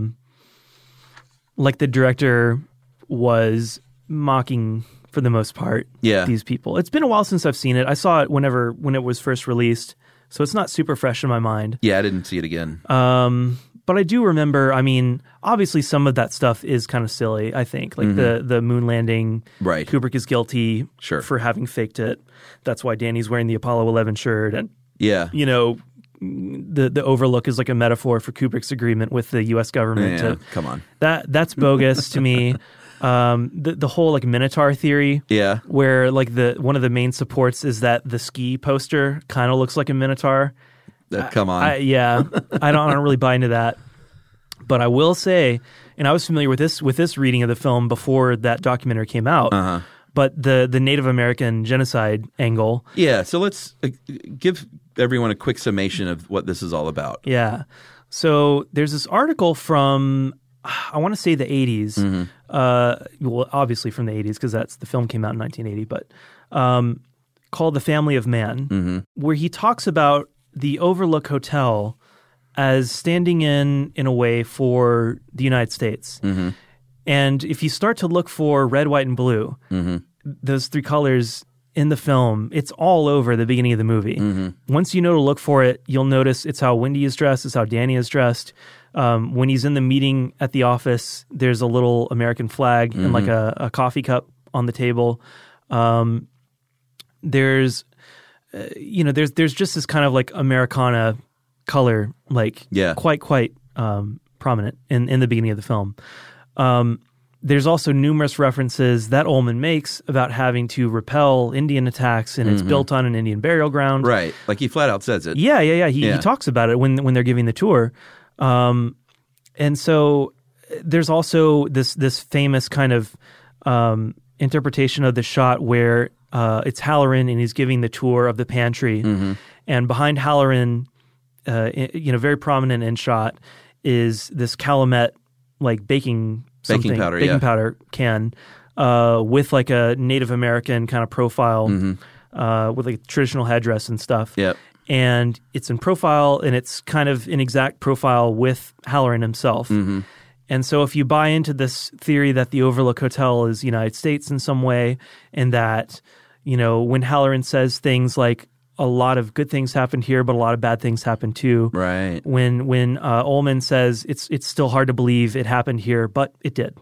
like the director was mocking, for the most part,
Yeah.
these people. It's been a while since I've seen it. I saw it when it was first released, so it's not super fresh in my mind.
Yeah, I didn't see it again.
But I do remember, obviously some of that stuff is kind of silly, I think. Like the moon landing,
Right.
Kubrick is guilty
Sure.
for having faked it. That's why Danny's wearing the Apollo 11 shirt. And,
Yeah.
the Overlook is like a metaphor for Kubrick's agreement with the U.S. government.
Yeah, come on.
That's bogus to me. The whole like Minotaur theory,
Yeah.
where like one of the main supports is that the ski poster kind of looks like a Minotaur.
Come on.
I don't really buy into that. But I will say, and I was familiar with this reading of the film before that documentary came out. but the Native American genocide angle.
Yeah, so let's give everyone a quick summation of what this is all about.
Yeah. So there's this article from, I want to say the 80s. Well, obviously from the 80s because the film came out in 1980, but called The Family of Man, where he talks about the Overlook Hotel as standing in a way for the United States. And if you start to look for red, white, and blue, those three colors in the film, it's all over the beginning of the movie. Once you know to look for it, you'll notice it's how Wendy is dressed, it's how Danny is dressed. When he's in the meeting at the office, there's a little American flag and like a coffee cup on the table. There's just this kind of like Americana color, like quite prominent in the beginning of the film. There's also numerous references that Ullman makes about having to repel Indian attacks, and it's built on an Indian burial ground.
Right, like he flat out says it.
Yeah. He talks about it when they're giving the tour. And so there's also this famous kind of interpretation of the shot where it's Halloran and he's giving the tour of the pantry, and behind Halloran, very prominent in shot is this Calumet like baking powder can with like a Native American kind of profile with like a traditional headdress and stuff.
Yep.
And it's in profile, and it's kind of an exact profile with Halloran himself. And so if you buy into this theory that the Overlook Hotel is the United States in some way, and that, when Halloran says things like, a lot of good things happened here, but a lot of bad things happened too.
Right.
When Ullman says it's still hard to believe it happened here, but it did.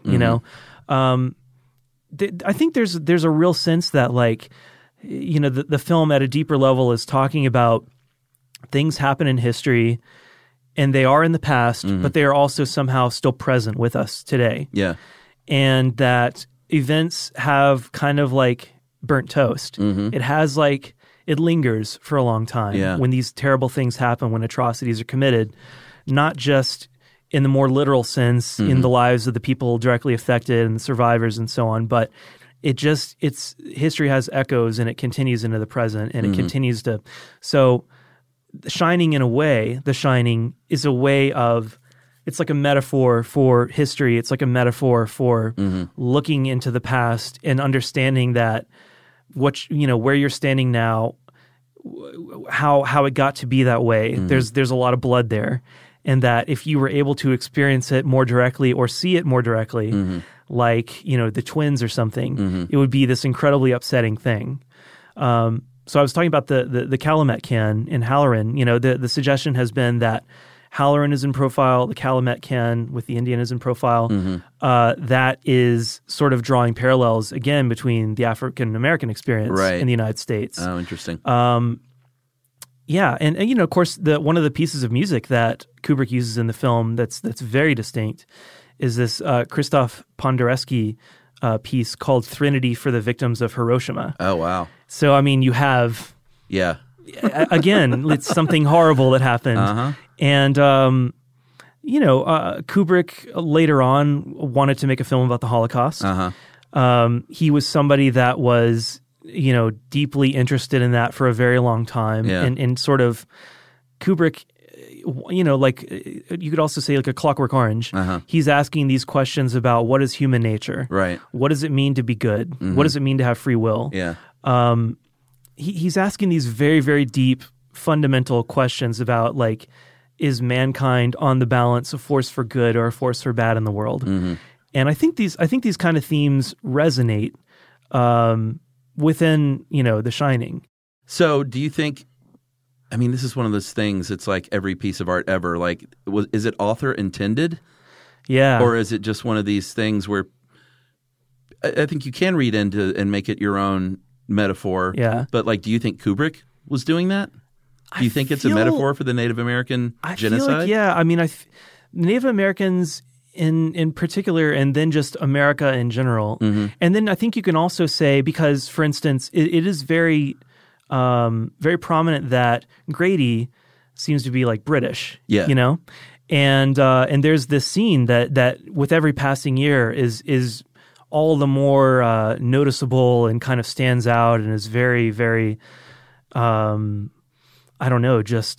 I think there's a real sense that the film at a deeper level is talking about things happen in history, and they are in the past, but they are also somehow still present with us today.
Yeah.
And that events have kind of like burnt toast. It has it lingers for a long time when these terrible things happen, when atrocities are committed, not just in the more literal sense in the lives of the people directly affected and the survivors and so on, but history has echoes, and it continues into the present, and it continues to. So The Shining is a way of, it's like a metaphor for history. It's like a metaphor for looking into the past and understanding that where you're standing now, how it got to be that way. There's a lot of blood there, and that if you were able to experience it more directly or see it more directly, like the twins or something, it would be this incredibly upsetting thing. So I was talking about the Calumet can in Halloran. The suggestion has been that Halloran is in profile, the Calumet can with the Indian is in profile. That is sort of drawing parallels again between the African American experience in the United States.
Oh, interesting.
Yeah, and of course, one of the pieces of music that Kubrick uses in the film that's very distinct is this Krzysztof Penderecki piece called "Threnody for the Victims of Hiroshima."
Oh, wow!
So I mean, you have again, it's something horrible that happened. And, Kubrick later on wanted to make a film about the Holocaust. He was somebody that was, deeply interested in that for a very long time. And sort of Kubrick, you could also say like a Clockwork Orange. He's asking these questions about what is human nature?
Right.
What does it mean to be good? What does it mean to have free will?
Yeah.
He's asking these very, very deep, fundamental questions about is mankind on the balance a force for good or a force for bad in the world? And I think these kind of themes resonate within The Shining.
So do you think? I mean, this is one of those things. It's like every piece of art ever. Is it author intended?
Yeah.
Or is it just one of these things where I think you can read into and make it your own metaphor?
Yeah.
But do you think Kubrick was doing that? Do you think it's a metaphor for the Native American genocide?
I mean, Native Americans in particular, and then just America in general. And then I think you can also say, because, for instance, it is very, very prominent that Grady seems to be British.
Yeah.
And there's this scene that with every passing year is all the more noticeable and kind of stands out and is very, very, I don't know, just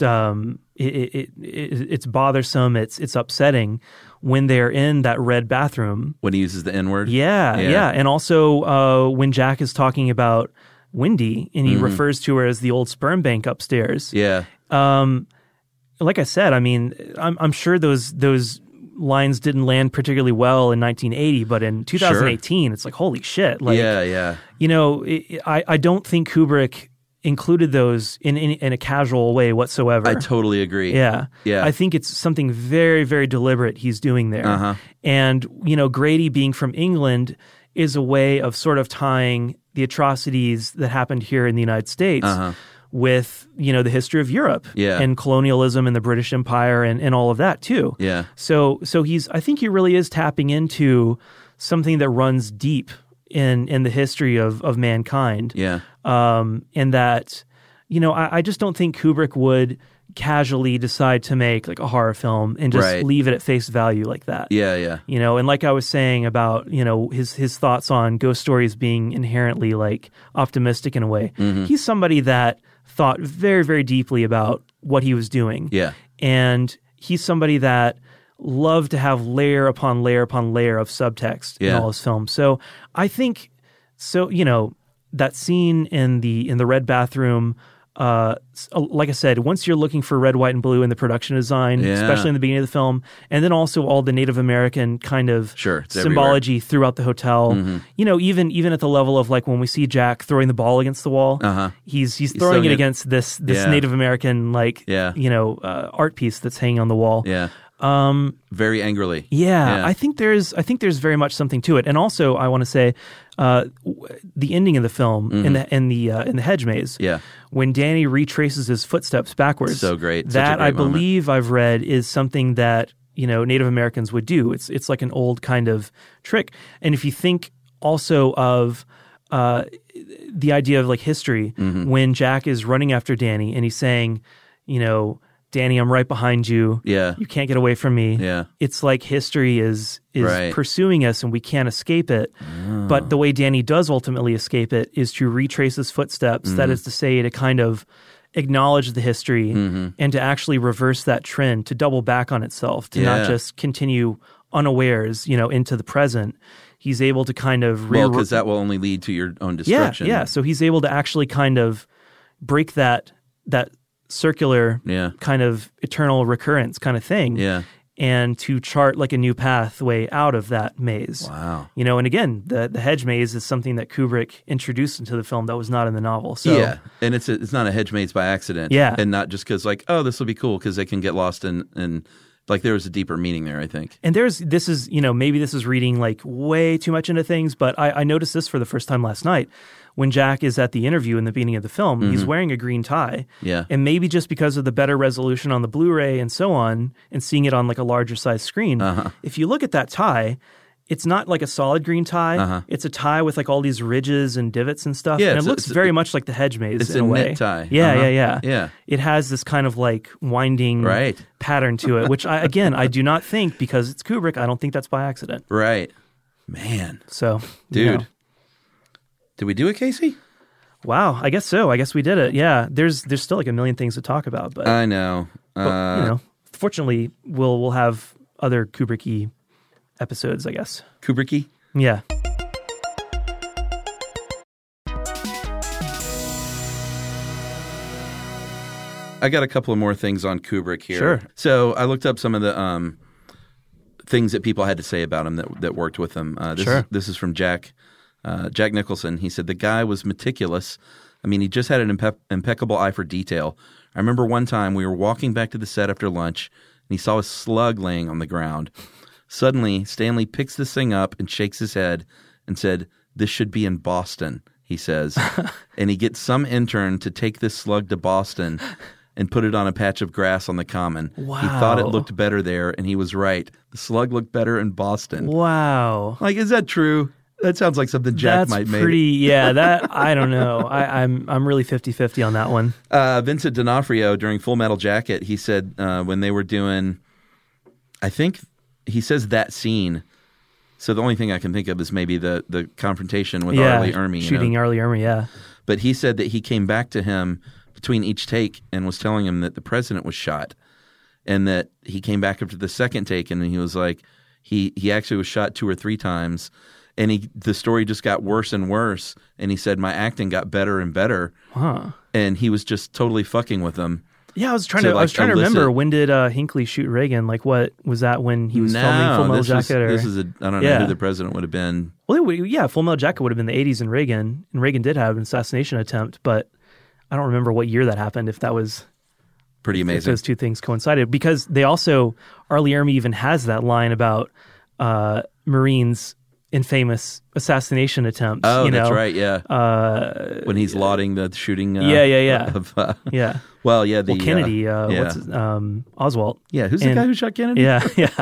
it's bothersome, it's upsetting when they're in that red bathroom.
When he uses the N-word?
Yeah. And also when Jack is talking about Wendy and he refers to her as the old sperm bank upstairs.
Yeah.
Like I said, I mean, I'm sure those lines didn't land particularly well in 1980, but in 2018, It's like, holy shit. Like, you know, I don't think Kubrick included those in a casual way whatsoever.
I totally agree.
Yeah.
Yeah.
I think it's something very, very deliberate he's doing there. And, you know, Grady being from England is a way of sort of tying the atrocities that happened here in the United States with, you know, the history of Europe and colonialism and the British Empire and all of that too.
Yeah.
So I think he really is tapping into something that runs deep in the history of mankind.
Yeah.
And that, you know, I just don't think Kubrick would casually decide to make like a horror film and just leave it at face value like that.
Yeah.
You know, and like I was saying about, you know, his thoughts on ghost stories being inherently like optimistic in a way. He's somebody that thought very, very deeply about what he was doing.
Yeah.
And he's somebody that loved to have layer upon layer upon layer of subtext in all his films. So I think, you know, that scene in the red bathroom, like I said, once you're looking for red, white, and blue in the production design, especially in the beginning of the film, and then also all the Native American kind of symbology throughout the hotel, you know, even at the level of like when we see Jack throwing the ball against the wall, he's throwing it against this Native American you know, art piece that's hanging on the wall.
Yeah. Very angrily.
Yeah, I think there's very much something to it, and also I want to say the ending of the film in the hedge maze.
Yeah,
when Danny retraces his footsteps backwards.
So great.
That I believe
moment.
I've read is something that, you know, Native Americans would do. It's like an old kind of trick, and if you think also of the idea of like history, when Jack is running after Danny and he's saying, you know, Danny, I'm right behind you.
Yeah.
You can't get away from me.
Yeah.
It's like history is pursuing us and we can't escape it. But the way Danny does ultimately escape it is to retrace his footsteps. That is to say, to kind of acknowledge the history and to actually reverse that trend, to double back on itself, to not just continue unawares, you know, into the present. He's able to kind of...
because that will only lead to your own destruction.
Yeah. So he's able to actually kind of break that circular kind of eternal recurrence kind of thing and to chart like a new pathway out of that maze.
Wow.
You know, and again, the hedge maze is something that Kubrick introduced into the film that was not in the novel. So
and it's not a hedge maze by accident. And not just because like, oh, this will be cool because they can get lost in like there was a deeper meaning there, I think.
And this is, you know, maybe this is reading like way too much into things, but I noticed this for the first time last night. When Jack is at the interview in the beginning of the film, he's wearing a green tie.
Yeah.
And maybe just because of the better resolution on the Blu-ray and so on, and seeing it on like a larger size screen, if you look at that tie, it's not like a solid green tie. It's a tie with like all these ridges and divots and stuff.
Yeah,
and it looks very much like the hedge maze
it's
in a way.
Knit tie.
Yeah. It has this kind of like winding pattern to it, which I do not think, because it's Kubrick, I don't think that's by accident.
Right. Man.
So,
dude.
You know.
Did we do it, Casey?
Wow, I guess so. I guess we did it. Yeah, there's still like a million things to talk about, but
I know.
But, you know, fortunately, we'll have other Kubrick-y episodes, I guess.
Kubrick-y?
Yeah.
I got a couple of more things on Kubrick here.
Sure.
So I looked up some of the things that people had to say about him that worked with him. This is from Jack Nicholson. He said, the guy was meticulous. I mean, he just had an impeccable eye for detail. I remember one time we were walking back to the set after lunch, and he saw a slug laying on the ground. Suddenly, Stanley picks this thing up and shakes his head and said, this should be in Boston, he says. And he gets some intern to take this slug to Boston and put it on a patch of grass on the common.
Wow.
He thought it looked better there, and he was right. The slug looked better in Boston.
Wow.
Like, is that true? That sounds like something Jack might make.
That, I don't know. I'm really 50-50 on that one.
Vincent D'Onofrio, during Full Metal Jacket, he said when they were doing, I think he says that scene So the only thing I can think of is maybe the confrontation with R. Lee Ermey.
Shooting R. Lee Ermey, yeah.
But he said that he came back to him between each take and was telling him that the president was shot, and that he came back after the second take and he was like, he actually was shot 2 or 3 times, and the story just got worse and worse, and he said my acting got better and better, and he was just totally fucking with them.
Yeah, I was trying to remember, when did Hinckley shoot Reagan? Like, what was that, when he was filming Full Metal Jacket?
I don't know who the president would have been.
Well, Full Metal Jacket would have been the 80s in Reagan, and Reagan did have an assassination attempt, but I don't remember what year that happened, if that was
pretty amazing.
If those two things coincided, because they also, R. Lee Ermey even has that line about Marines' infamous assassination attempts.
Oh, that's right, yeah. When he's lauding the shooting.
Yeah.
Well, yeah.
Kennedy, what's his, Oswald.
Yeah, who's the guy who shot Kennedy?
Yeah.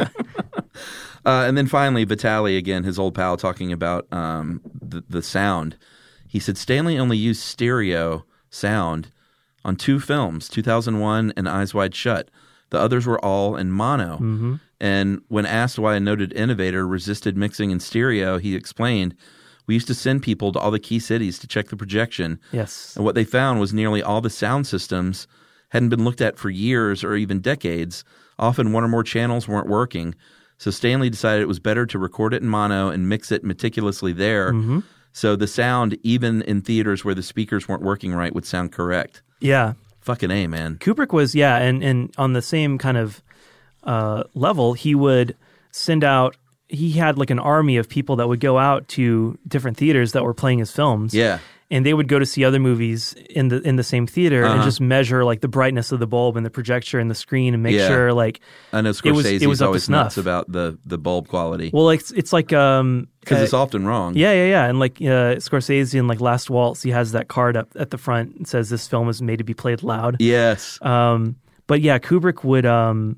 And then finally, Vitali, again, his old pal, talking about the sound. He said Stanley only used stereo sound on 2 films, 2001 and Eyes Wide Shut. The others were all in mono.
Mm-hmm.
And when asked why a noted innovator resisted mixing in stereo, he explained, we used to send people to all the key cities to check the projection.
Yes.
And what they found was nearly all the sound systems hadn't been looked at for years or even decades. Often 1 or more channels weren't working. So Stanley decided it was better to record it in mono and mix it meticulously there.
Mm-hmm.
So the sound, even in theaters where the speakers weren't working right, would sound correct.
Yeah.
Fucking A, man.
Kubrick was, and on the same kind of level, he would send out, he had like an army of people that would go out to different theaters that were playing his films.
Yeah.
And they would go to see other movies in the same theater and just measure like the brightness of the bulb and the projector and the screen and make sure like
I know Scorsese's
it was up to
always
snuff.
nuts about the bulb quality.
Well, like it's like
because it's often wrong.
Yeah. And like Scorsese in like Last Waltz, he has that card up at the front and says this film was made to be played loud.
Yes.
But yeah, Kubrick would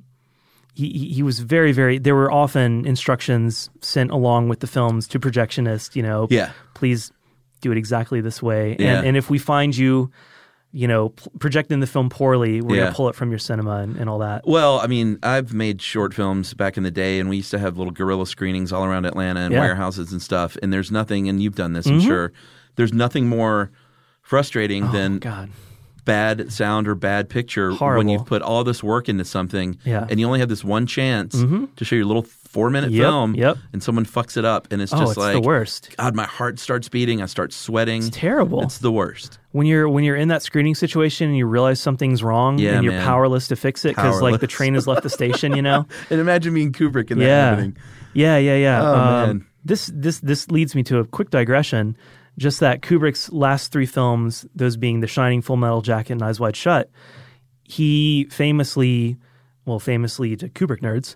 he was very, very, there were often instructions sent along with the films to projectionists, please do it exactly this way. And if we find you, projecting the film poorly, we're going to pull it from your cinema and all that.
Well, I mean, I've made short films back in the day, and we used to have little guerrilla screenings all around Atlanta and warehouses and stuff. And there's nothing, and you've done this, I'm sure, there's nothing more frustrating than bad sound or bad picture when you've put all this work into something and you only have this one chance to show your little 4-minute film and someone fucks it up, and it's just
it's
like
the worst.
God, my heart starts beating, I start sweating.
It's terrible.
It's the worst.
When you're in that screening situation and you realize something's wrong and you're powerless to fix it because like the train has left the station, And
imagine being Kubrick in that happening.
Yeah.
Oh, man.
This leads me to a quick digression. Just that Kubrick's last 3 films, those being The Shining, Full Metal Jacket, and Eyes Wide Shut, he famously to Kubrick nerds,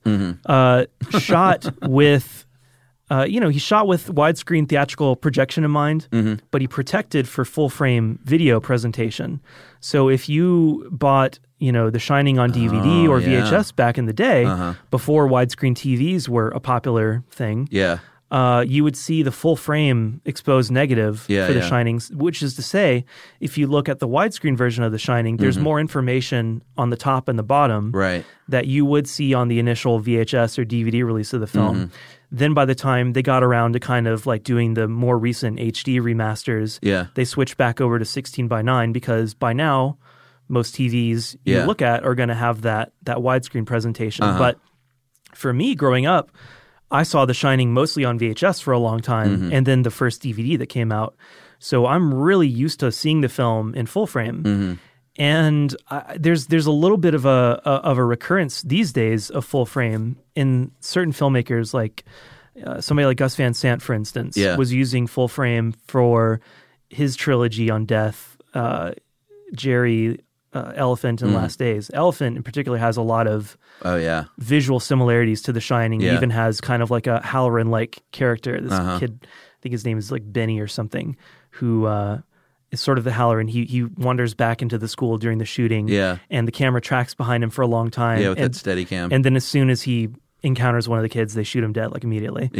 shot with, he shot with widescreen theatrical projection in mind, but he protected for full frame video presentation. So if you bought, The Shining on DVD or VHS back in the day, before widescreen TVs were a popular thing, you would see the full frame exposed negative for The Shining, which is to say, if you look at the widescreen version of The Shining, there's more information on the top and the bottom that you would see on the initial VHS or DVD release of the film. Then by the time they got around to kind of like doing the more recent HD remasters, they switched back over to 16:9 because by now most TVs you look at are going to have that widescreen presentation. But for me growing up, I saw The Shining mostly on VHS for a long time, and then the first DVD that came out. So I'm really used to seeing the film in full frame. And there's a little bit of a recurrence these days of full frame in certain filmmakers, like somebody like Gus Van Sant, for instance, was using full frame for his trilogy on death, Jerry, Elephant, and Last Days. Elephant in particular has a lot of visual similarities to The Shining. It even has kind of like a Halloran-like character. This kid, I think his name is like Benny or something, who is sort of the Halloran. He wanders back into the school during the shooting, and the camera tracks behind him for a long time.
With that steady cam.
And then as soon as he encounters one of the kids, they shoot him dead, like immediately.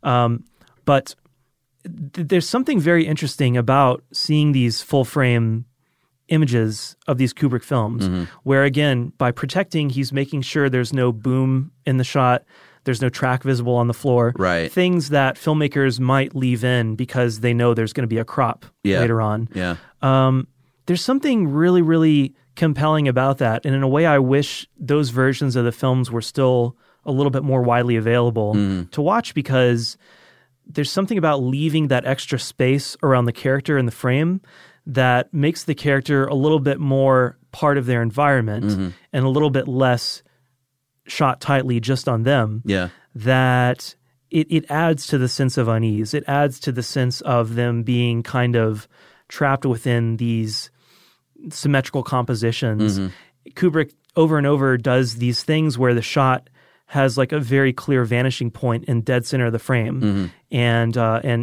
But there's something very interesting about seeing these full-frame images of these Kubrick films, where again, by protecting, he's making sure there's no boom in the shot, There's no track visible on the floor.
Right.
Things that filmmakers might leave in because they know there's going to be a crop later on.
Yeah.
There's something really, really compelling about that. And in a way, I wish those versions of the films were still a little bit more widely available to watch, because there's something about leaving that extra space around the character in the frame that makes the character a little bit more part of their environment and a little bit less shot tightly just on them.
Yeah.
That it adds to the sense of unease. It adds to the sense of them being kind of trapped within these symmetrical compositions. Kubrick over and over does these things where the shot has like a very clear vanishing point in dead center of the frame. And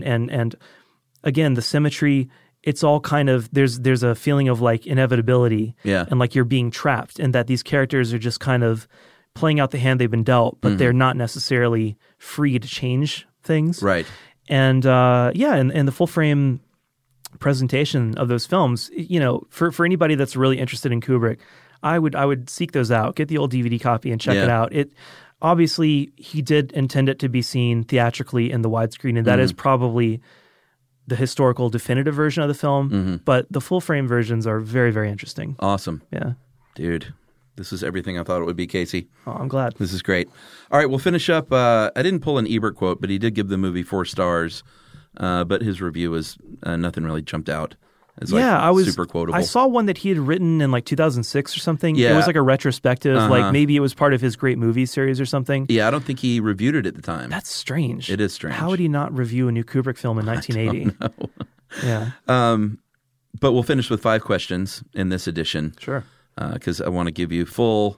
again, the symmetry, it's all kind of, there's a feeling of like inevitability and like you're being trapped, and that these characters are just kind of playing out the hand they've been dealt, but they're not necessarily free to change things.
Right.
And and the full frame presentation of those films, for anybody that's really interested in Kubrick, I would seek those out. Get the old DVD copy and check it out. It obviously, he did intend it to be seen theatrically in the widescreen, and that is probably the historical definitive version of the film. But the full frame versions are very, very interesting.
Awesome.
Yeah.
Dude, this is everything I thought it would be, Casey.
Oh, I'm glad.
This is great. All right, we'll finish up. I didn't pull an Ebert quote, but he did give the movie 4 stars. But his review was nothing really jumped out as super quotable.
I saw one that he had written in like 2006 or something.
Yeah.
It was like a retrospective, like maybe it was part of his great movie series or something.
Yeah, I don't think he reviewed it at the time.
That's strange.
It is strange.
How would he not review a new Kubrick film in 1980?
I don't know.
Yeah.
But we'll finish with 5 questions in this edition.
Sure.
Because I want to give you full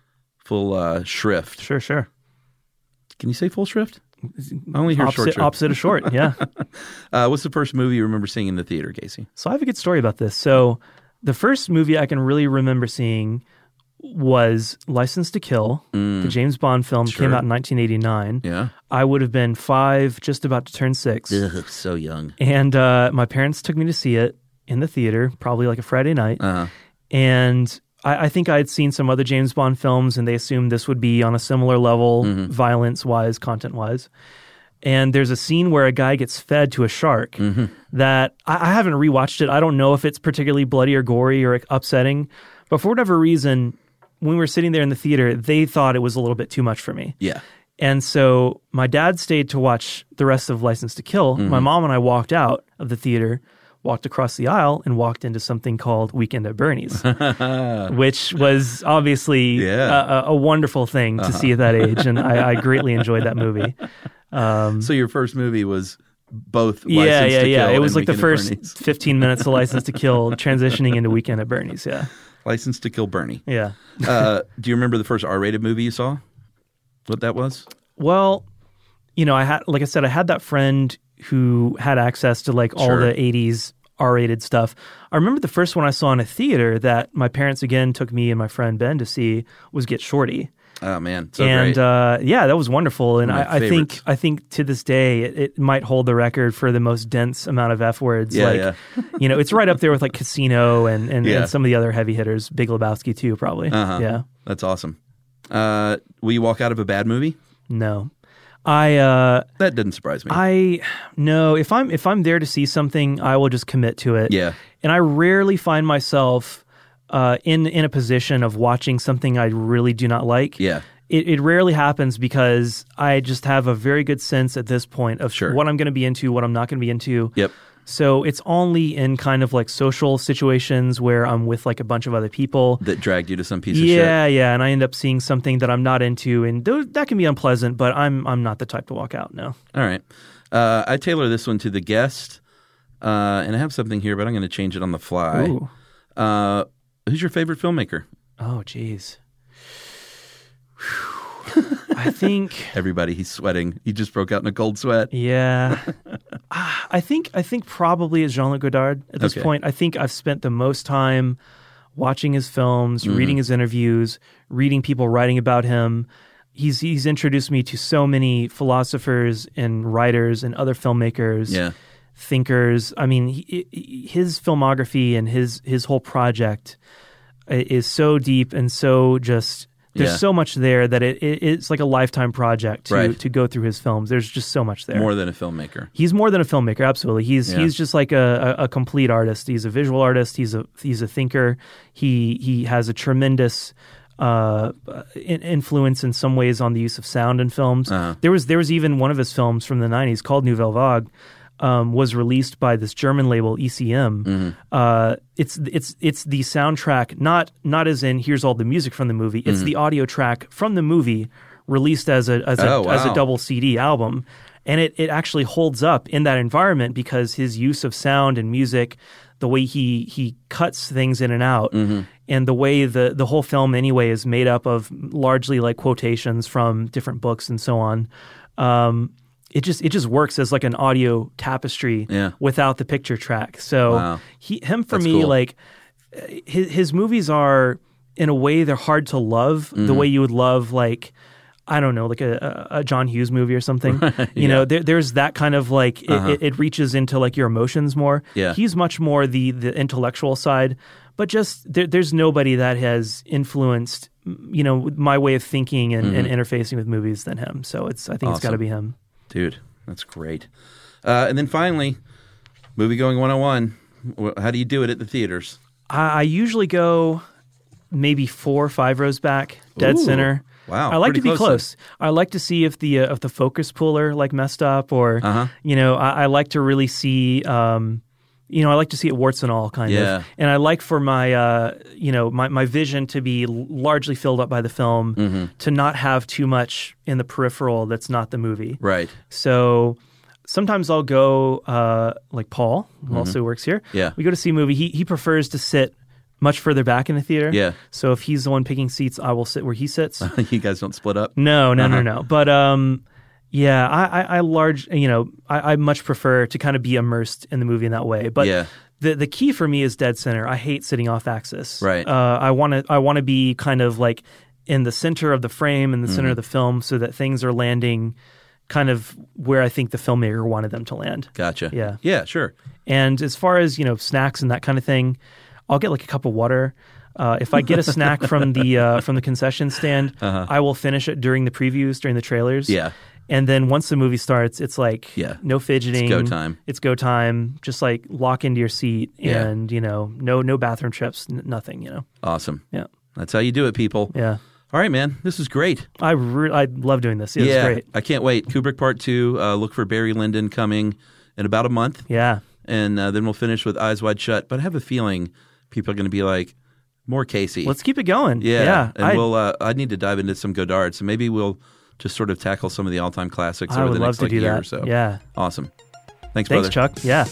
shrift.
Sure.
Can you say full shrift? I only hear short shrift.
Opposite of short, yeah.
What's the first movie you remember seeing in the theater, Casey?
So I have a good story about this. So the first movie I can really remember seeing was License to Kill. The James Bond film came out in 1989.
Yeah.
I would have been 5, just about to turn 6.
Ugh, so young.
And my parents took me to see it in the theater, probably like a Friday night. And I think I had seen some other James Bond films, and they assumed this would be on a similar level, violence-wise, content-wise. And there's a scene where a guy gets fed to a shark that I haven't rewatched it. I don't know if it's particularly bloody or gory or upsetting, but for whatever reason, when we were sitting there in the theater, they thought it was a little bit too much for me.
Yeah.
And so my dad stayed to watch the rest of License to Kill. My mom and I walked out of the theater, walked across the aisle, and walked into something called Weekend at Bernie's, which was obviously a wonderful thing to see at that age, and I greatly enjoyed that movie.
So your first movie was both License to Kill
It was
and
like the
Weekend at
first
Bernie's.
15 minutes of License to Kill, transitioning into Weekend at Bernie's, yeah.
License to Kill Bernie.
Yeah.
Do you remember the first R-rated movie you saw? What that was?
Well, I had that friend who had access to like all the 80s R-rated stuff. I remember the first one I saw in a theater that my parents again took me and my friend Ben to see was Get Shorty.
Oh man, so
and
great.
that was wonderful. And
One of my
I think to this day it might hold the record for the most dense amount of F words. It's right up there with like Casino and some of the other heavy hitters. Big Lebowski too, probably. Yeah,
that's awesome. Will you walk out of a bad movie?
No.
That didn't surprise me.
No, if I'm there to see something, I will just commit to it.
Yeah.
And I rarely find myself in a position of watching something I really do not like.
Yeah.
It rarely happens because I just have a very good sense at this point of what I'm going to be into, what I'm not going to be into.
Yep.
So it's only in kind of like social situations where I'm with like a bunch of other people.
That dragged you to some piece of shit?
Yeah, and I end up seeing something that I'm not into, and that can be unpleasant, but I'm not the type to walk out, no.
All right. I tailor this one to the guest, and I have something here, but I'm going to change it on the fly.
Ooh.
Who's your favorite filmmaker?
Oh, geez. I think
everybody, he's sweating. He just broke out in a cold sweat.
Yeah. I think probably it's Jean-Luc Godard at this point. I think I've spent the most time watching his films, reading his interviews, reading people writing about him. He's introduced me to so many philosophers and writers and other filmmakers, thinkers. I mean, his filmography and his whole project is so deep and so just There's
Yeah.
so much there that it's like a lifetime project
Right.
to go through his films. There's just so much there.
More than a filmmaker.
He's more than a filmmaker, absolutely. He's
Yeah.
he's just like a complete artist. He's a visual artist. He's a thinker. He has a tremendous influence in some ways on the use of sound in films.
Uh-huh.
There was even one of his films from the 90s called Nouvelle Vague. Was released by this German label ECM.
Mm-hmm.
It's the soundtrack, not as in here's all the music from the movie. It's
Mm-hmm.
the audio track from the movie released as a
wow.
double CD album, and it actually holds up in that environment because his use of sound and music, the way he cuts things in and out,
Mm-hmm.
and the way the whole film anyway is made up of largely like quotations from different books and so on. It just works as like an audio tapestry
Yeah.
without the picture track. So
Wow.
him for
That's
me,
cool.
like his movies are in a way they're hard to love
Mm-hmm.
the way you would love like I don't know like a John Hughes movie or something. You know, there's that kind of like it reaches into like your emotions more.
Yeah.
He's much more the intellectual side, but just there's nobody that has influenced my way of thinking and interfacing with movies than him. So I think it's got to
Awesome.
be him.
Dude, that's great. And then finally, movie going 101. How do you do it at the theaters?
I usually go maybe 4 or 5 rows back, dead
Ooh,
center.
wow,
I like to
pretty
be
close.
close. I like to see if the focus puller like messed up, or I like to really see. I like to see it warts and all, kind
Yeah.
of. And I like for my my vision to be largely filled up by the film, to not have too much in the peripheral that's not the movie.
Right.
So sometimes I'll go like Paul, who also works here.
Yeah.
We go to see a movie. He prefers to sit much further back in the theater.
Yeah.
So if he's the one picking seats, I will sit where he sits.
You guys don't split up?
No. But yeah, I much prefer to kind of be immersed in the movie in that way. But
Yeah.
the key for me is dead center. I hate sitting off axis.
Right.
I want to be kind of like in the center of the frame, in the
Mm-hmm.
center of the film, so that things are landing kind of where I think the filmmaker wanted them to land.
Gotcha.
Yeah.
Yeah, sure.
And as far as snacks and that kind of thing, I'll get like a cup of water. If I get a snack from the concession stand, I will finish it during the previews, during the trailers.
Yeah.
And then once the movie starts, it's like
Yeah.
no fidgeting.
It's go time.
It's go time. Just like lock into your seat,
Yeah.
and no bathroom trips, nothing.
Awesome.
Yeah,
That's how you do it, people.
yeah.
All right, man. This is great.
I love doing this. It's great.
I can't wait. Kubrick Part 2. Look for Barry Lyndon coming in about a month.
Yeah.
And then we'll finish with Eyes Wide Shut. But I have a feeling people are going to be like, more Casey.
Let's keep it going.
Yeah. And
I
I need to dive into some Godard. So maybe we'll just sort of tackle some of the all-time classics over
would
the
love
next
to do
year
that.
or so.
Yeah.
Awesome. Thanks,
Thanks,
brother.
Chuck. Yeah.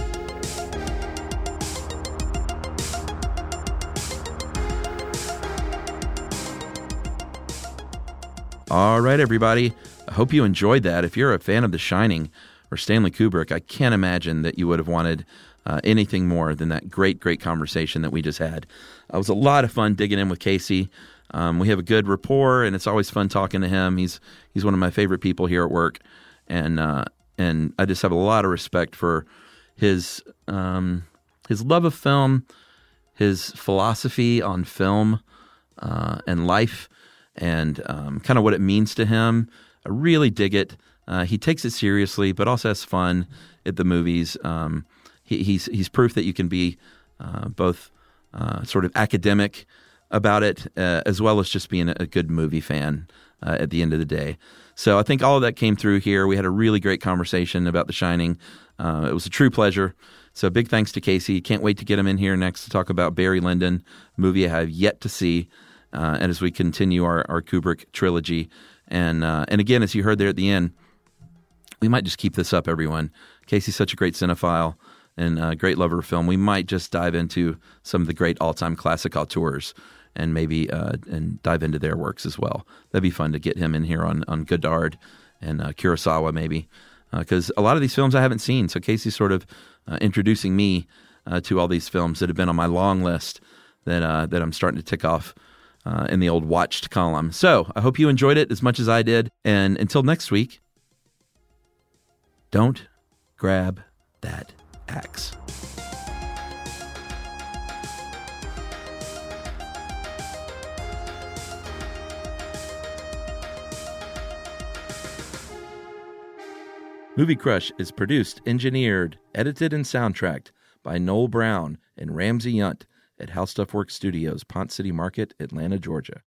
All right, everybody. I hope you enjoyed that. If you're a fan of The Shining or Stanley Kubrick, I can't imagine that you would have wanted anything more than that great conversation that we just had. It was a lot of fun digging in with Casey. We have a good rapport, and it's always fun talking to him. He's one of my favorite people here at work, and I just have a lot of respect for his love of film, his philosophy on film and life, and kind of what it means to him. I really dig it. He takes it seriously, but also has fun at the movies. He's proof that you can be both sort of academic about it, as well as just being a good movie fan at the end of the day. So I think all of that came through here. We had a really great conversation about The Shining. It was a true pleasure. So big thanks to Casey. Can't wait to get him in here next to talk about Barry Lyndon, a movie I have yet to see, and as we continue our Kubrick trilogy. And again, as you heard there at the end, we might just keep this up, everyone. Casey's such a great cinephile and a great lover of film. We might just dive into some of the great all-time classic auteurs and maybe and dive into their works as well. That'd be fun to get him in here on Godard and Kurosawa maybe, because a lot of these films I haven't seen. So Casey's sort of introducing me to all these films that have been on my long list that I'm starting to tick off in the old watched column. So I hope you enjoyed it as much as I did. And until next week, don't grab that axe. Movie Crush is produced, engineered, edited, and soundtracked by Noel Brown and Ramsey Yunt at How Stuff Works Studios, Pont City Market, Atlanta, Georgia.